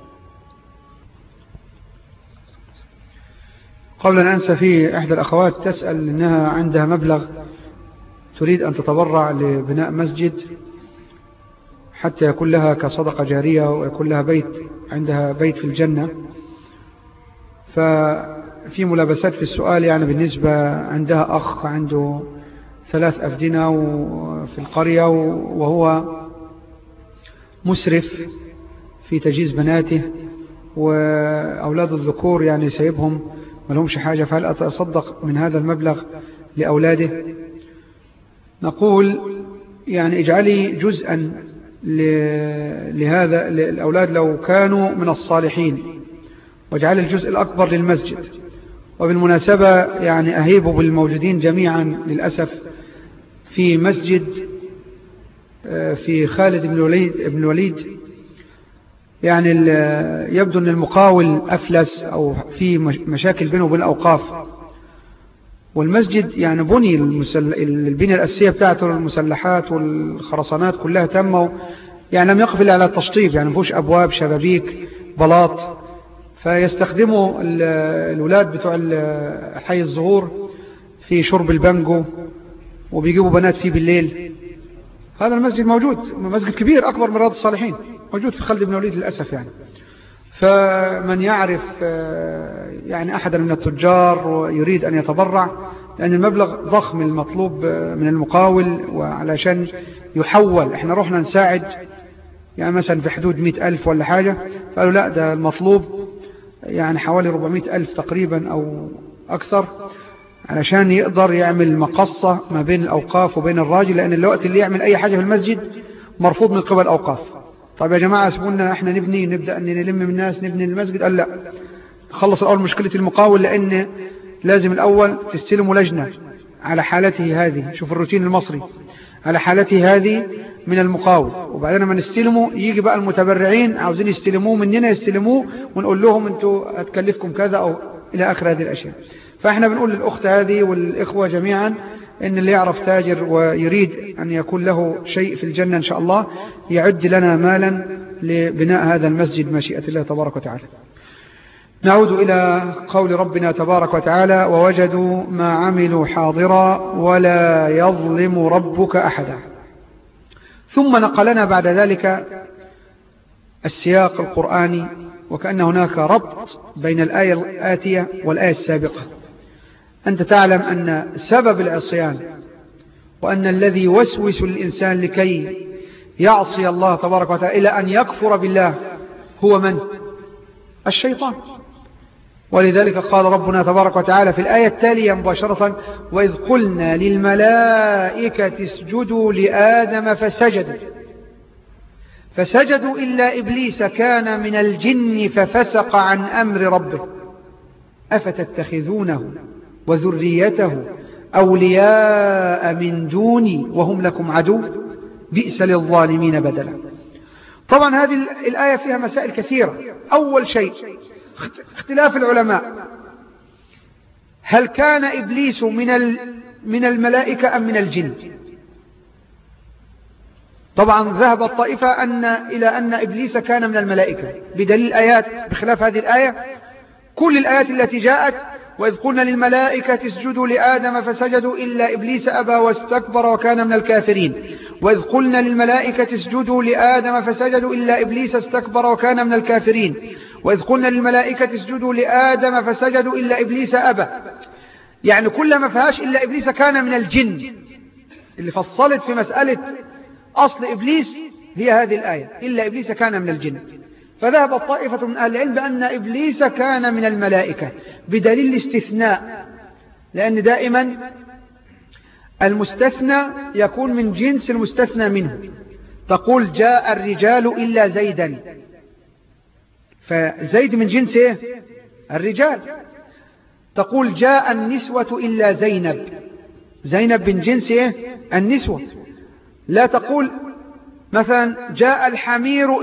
قبل أن أنسى. في إحدى الأخوات تسأل أنها عندها مبلغ تريد أن تتبرع لبناء مسجد حتى يكون لها كصدقة جارية ويكون لها بيت عندها بيت في الجنة. ففي ملابسات في السؤال، يعني بالنسبة عندها أخ عنده 3 أفدنة في القرية، وهو مسرف في تجهيز بناته، وأولاد الذكور يعني سيبهم ما لهمش حاجة، فهل أتصدق من هذا المبلغ لأولاده؟ نقول يعني اجعلي جزءا لهذا الأولاد لو كانوا من الصالحين، واجعل الجزء الأكبر للمسجد. وبالمناسبة يعني أهيب بالموجودين جميعا للأسف في مسجد في خالد بن الوليد، يعني يبدو أن المقاول أفلس أو في مشاكل بينه وبين الأوقاف، والمسجد يعني بني البنية الأساسية بتاعته، المسلحات والخرسانات كلها تموا، يعني لم يقف إلا على التشطيب، يعني مفيش أبواب شبابيك بلاط، فيستخدموا الولاد بتوع حي الظهور في شرب البانجو، وبيجيبوا بنات فيه بالليل. هذا المسجد موجود، مسجد كبير أكبر من رياض الصالحين، موجود في خالد بن الوليد للأسف يعني. فمن يعرف يعني أحدا من التجار ويريد أن يتبرع، لأن المبلغ ضخم المطلوب من المقاول، وعلشان يحول احنا رحنا نساعد يعني مثلا في حدود 100,000 ولا حاجة، فقالوا لا ده المطلوب يعني حوالي 400,000 تقريبا أو أكثر، علشان يقدر يعمل مقصة ما بين الأوقاف وبين الراجل، لأن الوقت اللي يعمل أي حاجة في المسجد مرفوض من قبل الأوقاف. طيب يا جماعة سيبونا احنا نبدأ أن نلم من الناس نبني المسجد. قال لا، خلص الأول مشكلة المقاول، لأن لازم الأول تستلموا لجنة على حالته هذه، شوف الروتين المصري، على حالته هذه من المقاول، وبعدين ما نستلمه يجي بقى المتبرعين عاوزين يستلموه مننا، يستلموه ونقول لهم انتوا هتكلفكم كذا أو إلى آخر هذه الأشياء. فإحنا بنقول للأخت هذه والإخوة جميعا إن اللي يعرف تاجر ويريد أن يكون له شيء في الجنة إن شاء الله يعد لنا مالا لبناء هذا المسجد مشيئة الله تبارك وتعالى. نعود إلى قول ربنا تبارك وتعالى: ووجدوا ما عملوا حاضرا ولا يظلم ربك أحدا. ثم نقلنا بعد ذلك السياق القرآني، وكأن هناك ربط بين الآية الآتية والآية السابقة. أنت تعلم أن سبب العصيان وأن الذي يوسوس للإنسان لكي يعصي الله تبارك وتعالى إلى أن يكفر بالله هو من؟ الشيطان. ولذلك قال ربنا تبارك وتعالى في الآية التالية مباشرة: وإذ قلنا للملائكة اسجدوا لآدم فسجدوا إلا إبليس كان من الجن ففسق عن أمر ربه أفتتخذونه وذريته أولياء من دوني وهم لكم عدو بئس للظالمين بدلا. طبعا هذه الآية فيها مسائل كثيرة. أول شيء اختلاف العلماء، هل كان إبليس من الملائكة أم من الجن؟ طبعا ذهب الطائفة إلى أن إبليس كان من الملائكة بدليل آيات بخلاف هذه الآية. كل الآيات التي جاءت: وإذ قلنا للملائكة اسجدوا لآدم فسجدوا إلا إبليس أبى واستكبر وكان من الكافرين، وإذ قلنا للملائكة اسجدوا لآدم فسجدوا إلا إبليس استكبر وكان من الكافرين، وإذ قلنا للملائكة اسجدوا لآدم فسجدوا إلا إبليس أبى. يعني كل ما فيهاش إلا إبليس كان من الجن، اللي فصلت في مسألة أصل إبليس هي هذه الآية: إلا إبليس كان من الجن. فذهب الطائفة من أهل العلم بأن إبليس كان من الملائكة بدليل الاستثناء، لأن دائما المستثنى يكون من جنس المستثنى منه. تقول جاء الرجال إلا زيدا، فزيد من جنس إيه؟ الرجال. تقول جاء النسوة إلا زينب، زينب من جنس إيه؟ النسوة. لا تقول مثلا جاء الحمير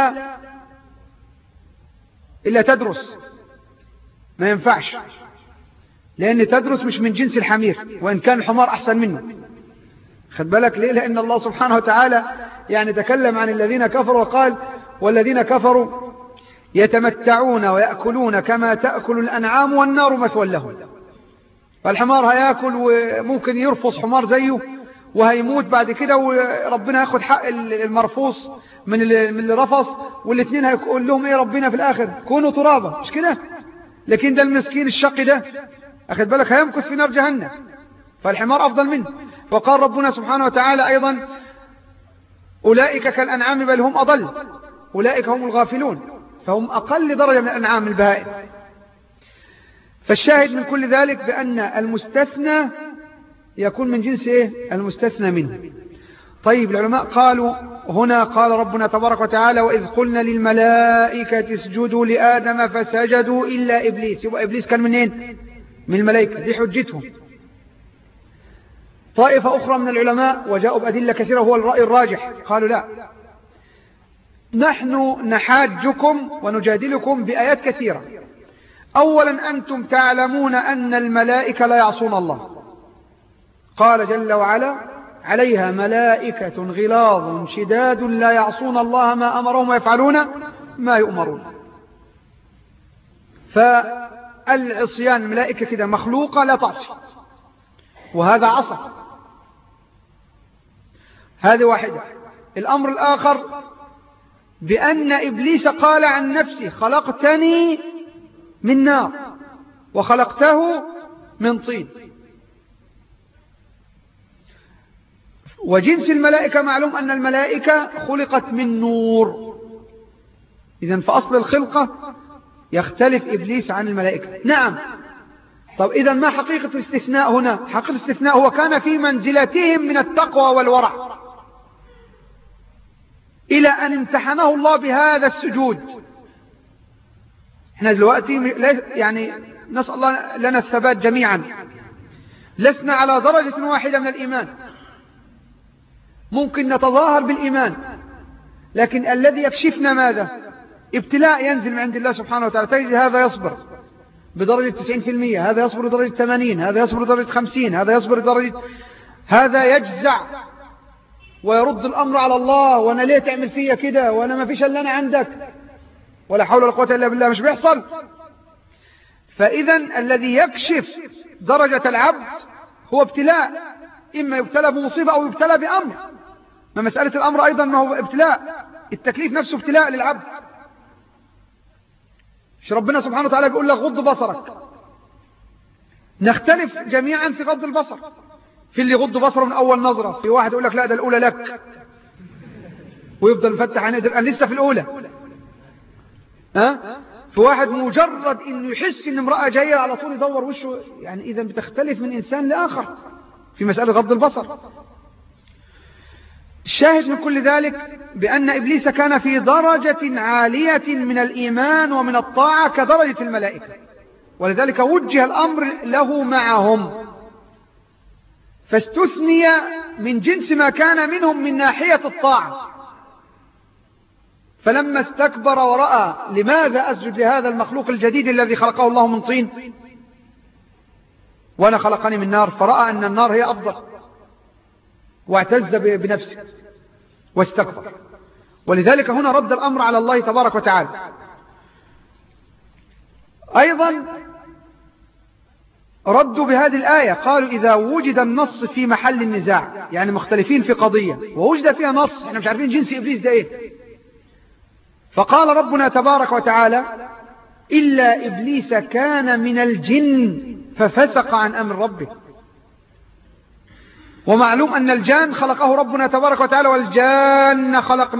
إلا تدرس، ما ينفعش، لأن تدرس مش من جنس الحمير، وإن كان الحمار أحسن منه. خد بالك ليه؟ لأن الله سبحانه وتعالى يعني تكلم عن الذين كفروا وقال: والذين كفروا يتمتعون ويأكلون كما تأكل الأنعام والنار مثوى لهم. فالحمار هيأكل وممكن يرفص حمار زيه، وهيموت بعد كده، وربنا ياخد حق المرفوص من اللي رفص، والاثنين هيقول لهم ايه ربنا في الاخر؟ كونوا ترابا، مش كده؟ لكن ده المسكين الشقي ده اخد بالك هيمكث في نار جهنم، فالحمار افضل منه. وقال ربنا سبحانه وتعالى ايضا اولئك كالانعام بل هم اضل، اولئك هم الغافلون، فهم اقل درجة من الانعام البهائم. فالشاهد من كل ذلك بأن المستثنى يكون من جنس إيه؟ المستثنى منه. طيب العلماء قالوا هنا قال ربنا تبارك وتعالى وإذ قلنا للملائكة اسجدوا لآدم فسجدوا إلا إبليس. يبقى إبليس كان منين؟ من الملائكة، دي حجتهم. طائفة أخرى من العلماء وجاءوا بأدلة كثيرة هو الرأي الراجح، قالوا لا، نحن نحاجكم ونجادلكم بآيات كثيرة. أولا أنتم تعلمون أن الملائكة لا يعصون الله، قال جل وعلا عليها ملائكة غلاظ شداد لا يعصون الله ما أمرهم ويفعلون ما يؤمرون. فالعصيان الملائكة كده مخلوقة لا تعصي، وهذا عصى. هذه واحدة. الأمر الآخر بأن إبليس قال عن نفسه خلقتني من نار وخلقته من طين. وجنس الملائكة معلوم أن الملائكة خلقت من نور، إذن فأصل الخلقة يختلف إبليس عن الملائكة. نعم. طب إذن ما حقيقة الاستثناء هنا؟ حقيقة الاستثناء هو كان في منزلتهم من التقوى والورع إلى أن امتحنه الله بهذا السجود. احنا دلوقتي يعني نسأل الله لنا الثبات جميعا، لسنا على درجة واحدة من الإيمان، ممكن نتظاهر بالإيمان، لكن الذي يكشفنا ماذا؟ ابتلاء ينزل من عند الله سبحانه وتعالى، تجد هذا يصبر بدرجة 90%، هذا يصبر بدرجة 80، هذا يصبر بدرجة 50، هذا يصبر بدرجة، هذا يجزع ويرد الأمر على الله، وأنا ليه تعمل فيا كده وأنا ما فيش إلا أنا عندك، ولا حول ولا قوة إلا بالله، مش بيحصل. فإذا الذي يكشف درجة العبد هو ابتلاء، إما يبتلى بمصيبة أو يبتلى بأمر. ما مسألة الأمر أيضا ما هو ابتلاء، التكليف نفسه ابتلاء للعبد. مش ربنا سبحانه وتعالى بيقول لك غض بصرك؟ نختلف جميعا في غض البصر، في اللي غض بصره من أول نظرة، في واحد يقول لك لا ده الأولى لك ويفضل مفتح عينيه أنا لسه في الأولى. في واحد مجرد إنه يحس إن امرأة جاية على طول يدور وشه. يعني إذا بتختلف من إنسان لآخر في مسألة غض البصر. الشاهد من كل ذلك بأن إبليس كان في درجة عالية من الإيمان ومن الطاعة كدرجة الملائكة، ولذلك وجه الأمر له معهم، فاستثني من جنس ما كان منهم من ناحية الطاعة. فلما استكبر ورأى لماذا أسجد لهذا المخلوق الجديد الذي خلقه الله من طين وأنا خلقني من نار، فرأى أن النار هي أفضل واعتز بنفسه واستكبر. ولذلك هنا رد الأمر على الله تبارك وتعالى. أيضا ردوا بهذه الآية، قالوا إذا وجد النص في محل النزاع، يعني مختلفين في قضية ووجد فيها نص، احنا مش عارفين جنس إبليس ده إيه، فقال ربنا تبارك وتعالى إلا إبليس كان من الجن ففسق عن أمر ربه. ومعلوم أن الجان خلقه ربنا تبارك وتعالى، والجان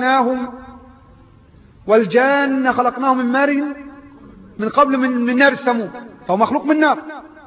خلقناه من مارج من قبل من نار السموم، فهو مخلوق من نار.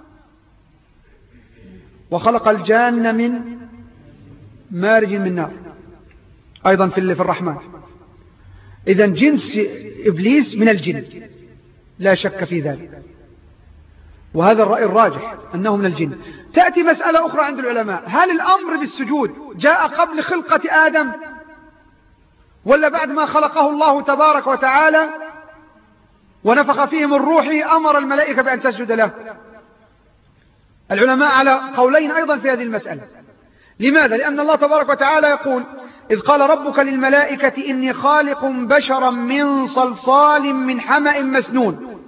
وخلق الجان من مارج من نار أيضا في الرحمن. إذن جنس إبليس من الجن لا شك في ذلك، وهذا الرأي الراجح أنه من الجن. تأتي مسألة أخرى عند العلماء، هل الأمر بالسجود جاء قبل خلقة آدم ولا بعد ما خلقه الله تبارك وتعالى ونفخ فيه من روحه أمر الملائكة بأن تسجد له؟ العلماء على قولين أيضا في هذه المسألة. لماذا؟ لأن الله تبارك وتعالى يقول إذ قال ربك للملائكة إني خالق بشرا من صلصال من حمأ مسنون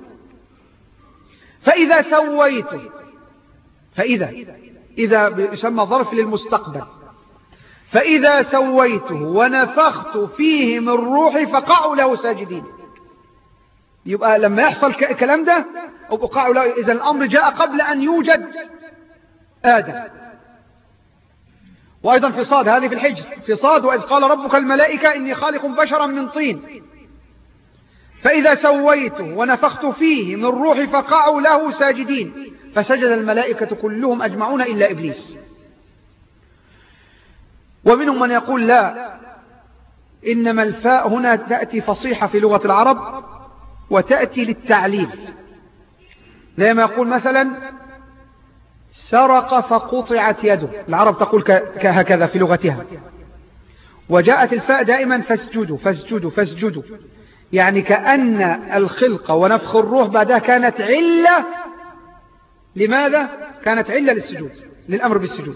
فإذا سويته، إذا يسمى ظرف للمستقبل، فإذا سويته ونفخت فيه من روحي فقعوا له ساجدين. يبقى لما يحصل الكلام ده قعوا له. إذا الأمر جاء قبل أن يوجد آدم. وأيضا في صاد، هذه في الحجر، في صاد وإذ قال ربك الملائكة إني خالق بشرا من طين فإذا سويته ونفخت فيه من روحي فقعوا له ساجدين فسجد الملائكة كلهم أجمعون إلا إبليس. ومنهم من يقول لا، إنما الفاء هنا تأتي فصيحة في لغة العرب وتأتي للتعليل، زي ما يقول مثلا سرق فقطعت يده، العرب تقول هكذا في لغتها. وجاءت الفاء دائما فاسجدوا فاسجدوا فاسجدوا، يعني كأن الخلق ونفخ الروح بعدها كانت علة. لماذا؟ كانت علة للسجود، للأمر بالسجود.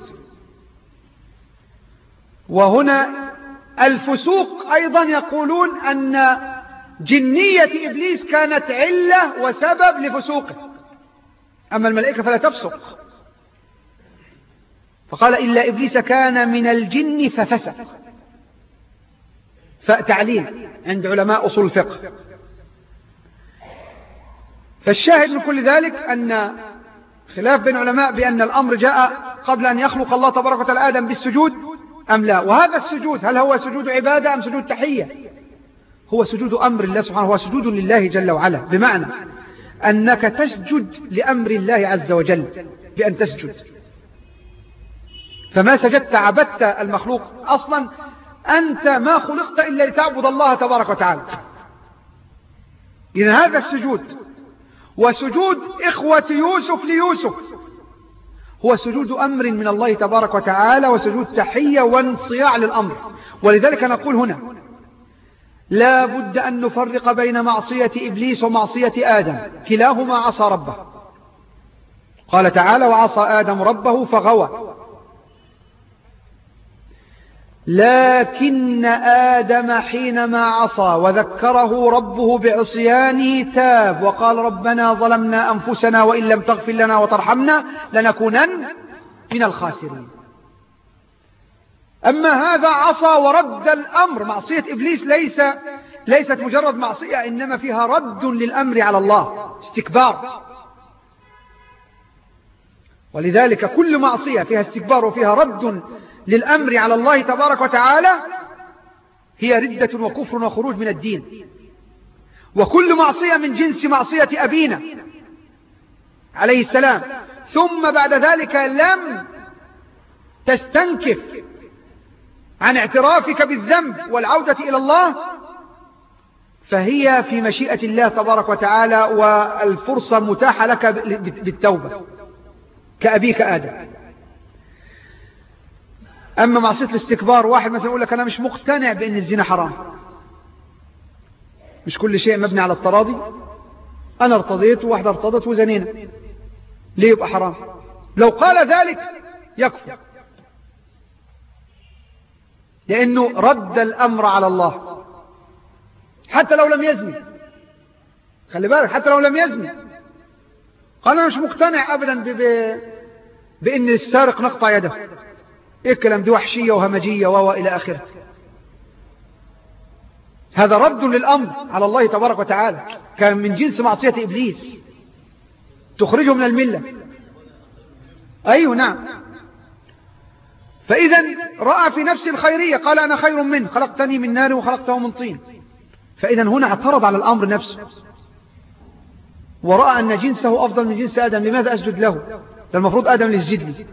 وهنا الفسوق أيضا يقولون أن جنية إبليس كانت علة وسبب لفسوقه، أما الملائكة فلا تفسق. فقال إلا إبليس كان من الجن ففسق، فتعليل عند علماء أصول الفقه. فالشاهد من كل ذلك أن خلاف بين علماء بأن الأمر جاء قبل أن يخلق الله تبارك وتعالى آدم بالسجود أم لا. وهذا السجود هل هو سجود عبادة أم سجود تحية؟ هو سجود أمر الله سبحانه، هو سجود لله جل وعلا، بمعنى أنك تسجد لأمر الله عز وجل بأن تسجد. فما سجدت عبدت المخلوق، أصلا أنت ما خلقت إلا لتعبد الله تبارك وتعالى. إذن هذا السجود وسجود إخوة يوسف ليوسف هو سجود أمر من الله تبارك وتعالى وسجود تحية وانصياع للأمر. ولذلك نقول هنا لا بد أن نفرق بين معصية إبليس ومعصية آدم، كلاهما عصى ربه. قال تعالى وعصى آدم ربه فغوى. لكن آدم حينما عصى وذكره ربه بعصيانه تاب وقال ربنا ظلمنا أنفسنا وإن لم تغفر لنا وترحمنا لنكونن من الخاسرين. أما هذا عصى ورد الأمر. معصية إبليس ليست مجرد معصية، إنما فيها رد للأمر على الله، استكبار. ولذلك كل معصية فيها استكبار وفيها رد للأمر على الله تبارك وتعالى هي ردة وكفر وخروج من الدين. وكل معصية من جنس معصية أبينا عليه السلام ثم بعد ذلك لم تستنكف عن اعترافك بالذنب والعودة إلى الله فهي في مشيئة الله تبارك وتعالى، والفرصة متاحة لك بالتوبة كأبيك آدم. أما معصية الاستكبار، واحد مثلا يقول لك أنا مش مقتنع بأن الزنا حرام، مش كل شيء مبني على التراضي، أنا ارتضيت وواحدة ارتضت وزنينا، ليه يبقى حرام؟ لو قال ذلك يكفر، لأنه رد الأمر على الله حتى لو لم يزني. خلي بالك، حتى لو لم يزني قال أنا مش مقتنع أبدا بأن السارق نقطع يده. إيه الكلام دي؟ وحشية وهمجية وإلى آخره. هذا رد للأمر على الله تبارك وتعالى، كان من جنس معصية إبليس تخرجه من الملة. أيوه نعم. فإذا رأى في نفس الخيرية، قال أنا خير منه، خلقتني من نار وخلقته من طين. فإذا هنا اعترض على الأمر نفسه ورأى أن جنسه أفضل من جنس آدم. لماذا أسجد له؟ ده المفروض آدم اللي يسجد لي.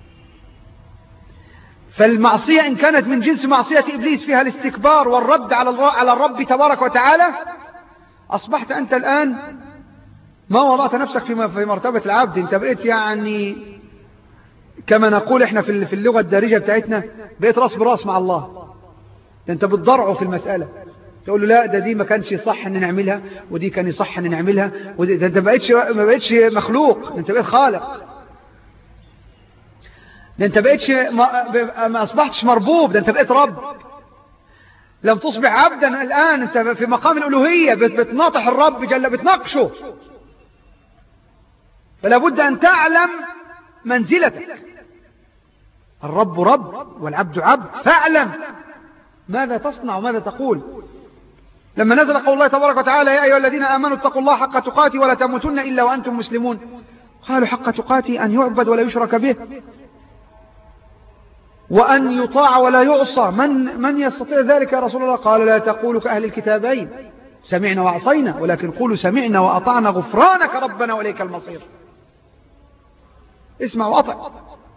فالمعصية إن كانت من جنس معصية إبليس فيها الاستكبار والرد على الرب تبارك وتعالى، أصبحت أنت الآن ما وضعت نفسك في مرتبة العبد. أنت بقيت يعني كما نقول إحنا في اللغة الدارجة بتاعتنا، بقيت راس براس مع الله. أنت بتضرعه في المسألة، تقول له لا ده دي ما كانش صح أن نعملها، ودي كان يصح أن نعملها، ده أنت ما بقيتش مخلوق، أنت بقيت خالق. ده أنت بقيتش ما أصبحتش مربوب، ده أنت بقيت رب. لم تصبح عبدا الآن، أنت في مقام الألوهية، بتناطح الرب جل، بتناقشه. فلا بد أن تعلم منزلتك. الرب رب والعبد عبد، فاعلم ماذا تصنع وماذا تقول. لما نزل قول الله تبارك وتعالى يا أيها الذين آمنوا اتقوا الله حق تقاته ولا تموتن إلا وأنتم مسلمون، قالوا حق تقاته أن يعبد ولا يشرك به وأن يطاع ولا يعصى، من يستطيع ذلك يا رسول الله؟ قال لا تقولوا كأهل الكتابين سمعنا وعصينا ولكن قولوا سمعنا وأطعنا غفرانك ربنا وإليك المصير. اسمع وأطع.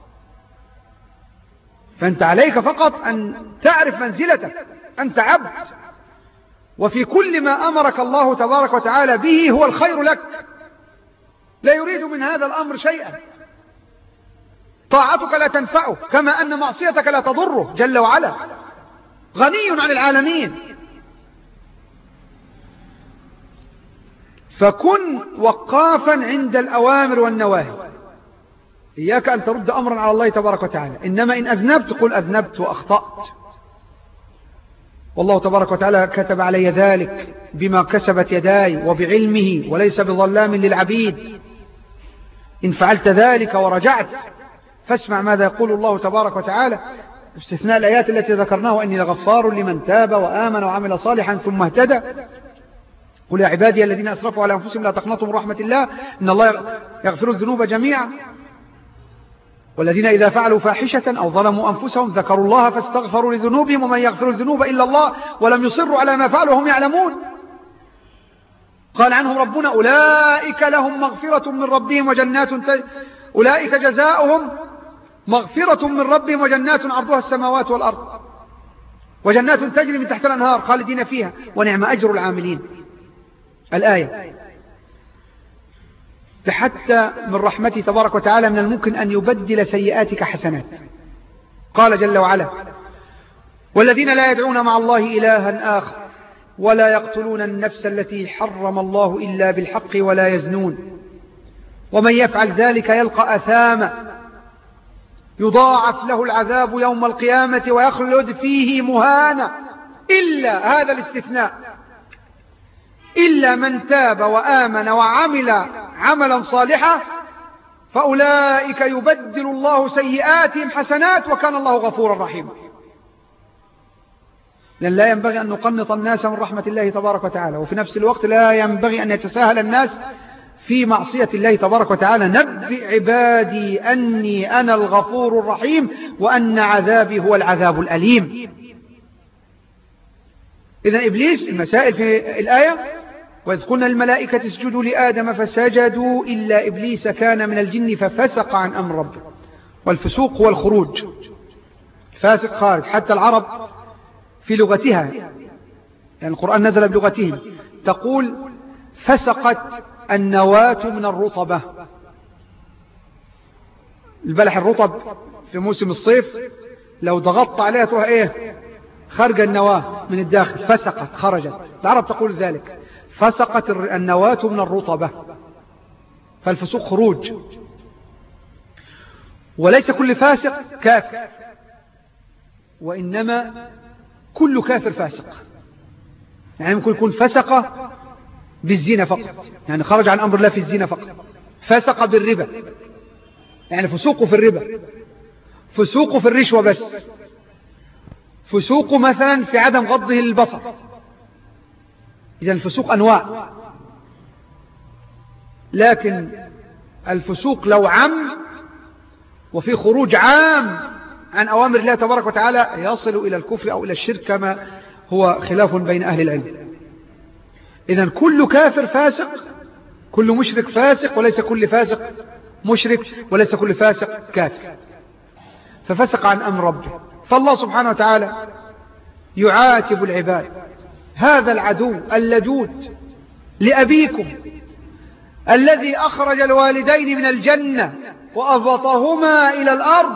فأنت عليك فقط أن تعرف منزلتك، أنت عبد، وفي كل ما أمرك الله تبارك وتعالى به هو الخير لك، لا يريد من هذا الأمر شيئا. طاعتك لا تنفعه كما أن معصيتك لا تضره جل وعلا، غني عن العالمين. فكن وقافا عند الأوامر والنواهي، إياك أن ترد أمرا على الله تبارك وتعالى، إنما إن أذنبت قل أذنبت وأخطأت، والله تبارك وتعالى كتب علي ذلك بما كسبت يداي وبعلمه وليس بظلام للعبيد. إن فعلت ذلك ورجعت فاسمع ماذا يقول الله تبارك وتعالى باستثناء الآيات التي ذكرناه وإني لغفار لمن تاب وآمن وعمل صالحا ثم اهتدى. قل يا عبادي الذين أسرفوا على أنفسهم لا تقنطوا من رحمة الله إن الله يغفر الذنوب جميعا والذين إذا فعلوا فاحشة أو ظلموا أنفسهم ذكروا الله فاستغفروا لذنوبهم ومن يغفر الذنوب إلا الله ولم يصروا على ما فعلوا وهم يعلمون. قال عنهم ربنا أولئك لهم مغفرة من ربهم وجنات أولئك جزاؤهم مغفرة من ربهم وجنات عرضها السماوات والأرض وجنات تجري من تحت الأنهار خالدين فيها ونعم أجر العاملين. الآية. حتى من رحمته تبارك وتعالى من الممكن أن يبدل سيئاتك حسنات. قال جل وعلا والذين لا يدعون مع الله إلها آخر ولا يقتلون النفس التي حرم الله إلا بالحق ولا يزنون ومن يفعل ذلك يلقى أثاما يضاعف له العذاب يوم القيامة ويخلد فيه مهانا إلا هذا الاستثناء إلا من تاب وآمن وعمل عملا صالحا فأولئك يبدل الله سيئاتهم حسنات وكان الله غفورا رحيما. لأن لا ينبغي أن نقنط الناس من رحمة الله تبارك وتعالى، وفي نفس الوقت لا ينبغي أن يتساهل الناس في معصية الله تبارك وتعالى. نبئ عبادي أني أنا الغفور الرحيم وأن عذابي هو العذاب الأليم. إذن إبليس المسائل في الآية وإذ قلنا الملائكة اسجدوا لآدم فسجدوا إلا إبليس كان من الجن ففسق عن أمر ربه. والفسوق هو الخروج، فاسق خارج. حتى العرب في لغتها يعني القرآن نزل بلغتهم تقول فسقت النواة من الرطبة. البلح الرطب في موسم الصيف لو ضغطت عليها تروح ايه خرج النواة من الداخل، فسقت خرجت. العرب تقول ذلك فسقت النواة من الرطبة. فالفسوق خروج. وليس كل فاسق كافر وإنما كل كافر فاسق. يعني ممكن يكون فسق بالزنا فقط، يعني خرج عن أمر الله في الزنا فقط. فسق بالربا يعني فسوق في الربا، فسوق في الرشوة بس، فسوق مثلا في عدم غضه للبصر. إذن الفسوق أنواع، لكن الفسوق لو عم وفي خروج عام عن أوامر الله تبارك وتعالى يصل إلى الكفر أو إلى الشرك كما هو خلاف بين أهل العلم. إذن كل كافر فاسق، كل مشرك فاسق، وليس كل فاسق مشرك، وليس كل فاسق كافر. ففسق عن أمر ربه. فالله سبحانه وتعالى يعاتب العباد. هذا العدو اللدود لأبيكم الذي أخرج الوالدين من الجنة وأهبطهما إلى الأرض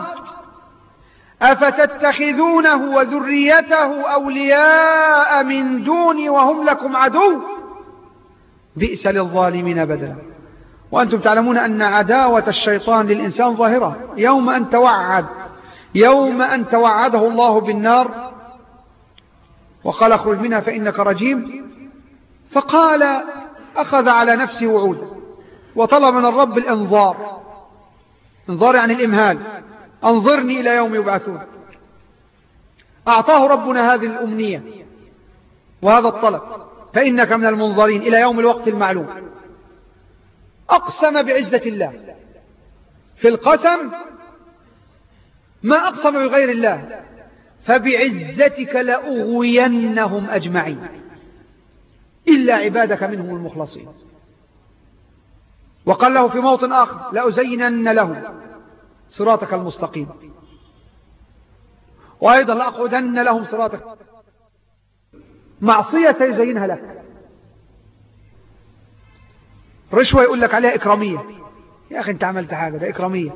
أفتتخذونه وذريته أولياء من دوني وهم لكم عدو بئس للظالمين بدلا. وأنتم تعلمون أن عداوة الشيطان للإنسان ظاهرة. يوم أن توعده الله بالنار وقال اخرج منها فإنك رجيم، فقال أخذ على نفسه وعودا وطلب من الرب الإنظار. إنظار يعني الإمهال، أنظرني إلى يوم يبعثون. أعطاه ربنا هذه الأمنية وهذا الطلب، فإنك من المنظرين إلى يوم الوقت المعلوم. أقسم بعزة الله، في القسم ما أقسم بغير الله، فبعزتك لأغوينهم أجمعين إلا عبادك منهم المخلصين. وقال له في موطن آخر لأزينن لهم صراطك المستقيم، وأيضا لأقعدن لهم صراطك. معصية سيزينها لك، رشوة يقول لك عليها إكرامية، يا أخي أنت عملت حاجة، ده إكرامية.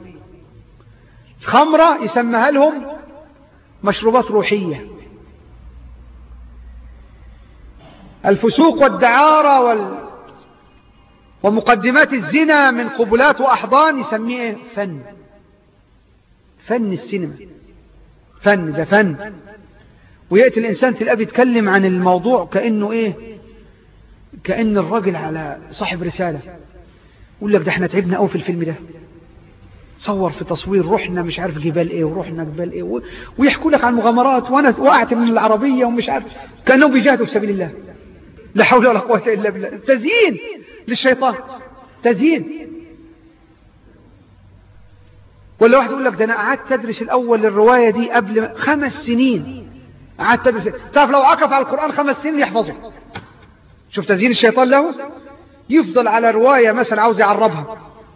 خمرة يسمها لهم مشروبات روحية. الفسوق والدعارة ومقدمات الزنا من قبلات وأحضان يسميه فن. فن السينما، فن، ده فن. ويأتي الإنسان تلقاه بيتكلم عن الموضوع كأنه إيه، كأن الرجل على صاحب رسالة. يقول لك ده احنا تعبنا قوي في الفيلم ده، صور في تصوير، رحنا مش عارف جبال ايه ورحنا جبال ايه، ويحكوا لك عن مغامرات، وانا وقعت من العربية ومش عارف، كأنهم بيجاهدوا في سبيل الله. لا حول ولا قوة إلا بالله. تزيين للشيطان، تزيين. ولا واحد يقول لك ده انا قعدت ادرس الاول الرواية دي قبل 5 سنين، قعدت ادرس. تعرف لو عكف على القرآن 5 سنين يحفظه. شوف تزيين الشيطان له. يفضل على رواية مثلا عاوز يعربها،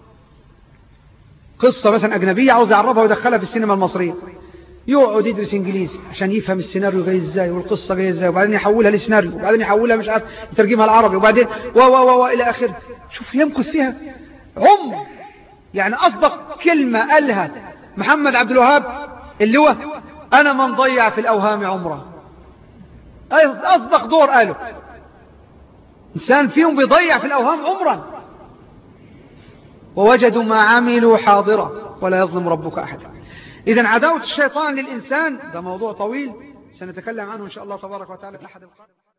قصة مثلا أجنبية عاوز يعربها ويدخلها في السينما المصرية، يقعد يدرس إنجليزي عشان يفهم السيناريو جاي إزاي والقصة جاي إزاي، وبعدين يحولها لسيناريو، وبعدين يحولها مش عارف يترجمها العربي، وبعدين إلى آخره. شوف يمكث فيها عمر. يعني أصدق كلمة قالها محمد عبد الوهاب اللي هو أنا من ضيع في الأوهام عمره. أصدق دور قاله إنسان فيهم بيضيع في الأوهام عمرا. ووجدوا ما عملوا حاضرا ولا يظلم ربك أحدا. إذن عداوة الشيطان للإنسان ده موضوع طويل سنتكلم عنه إن شاء الله تبارك وتعالى في الأحد القادم.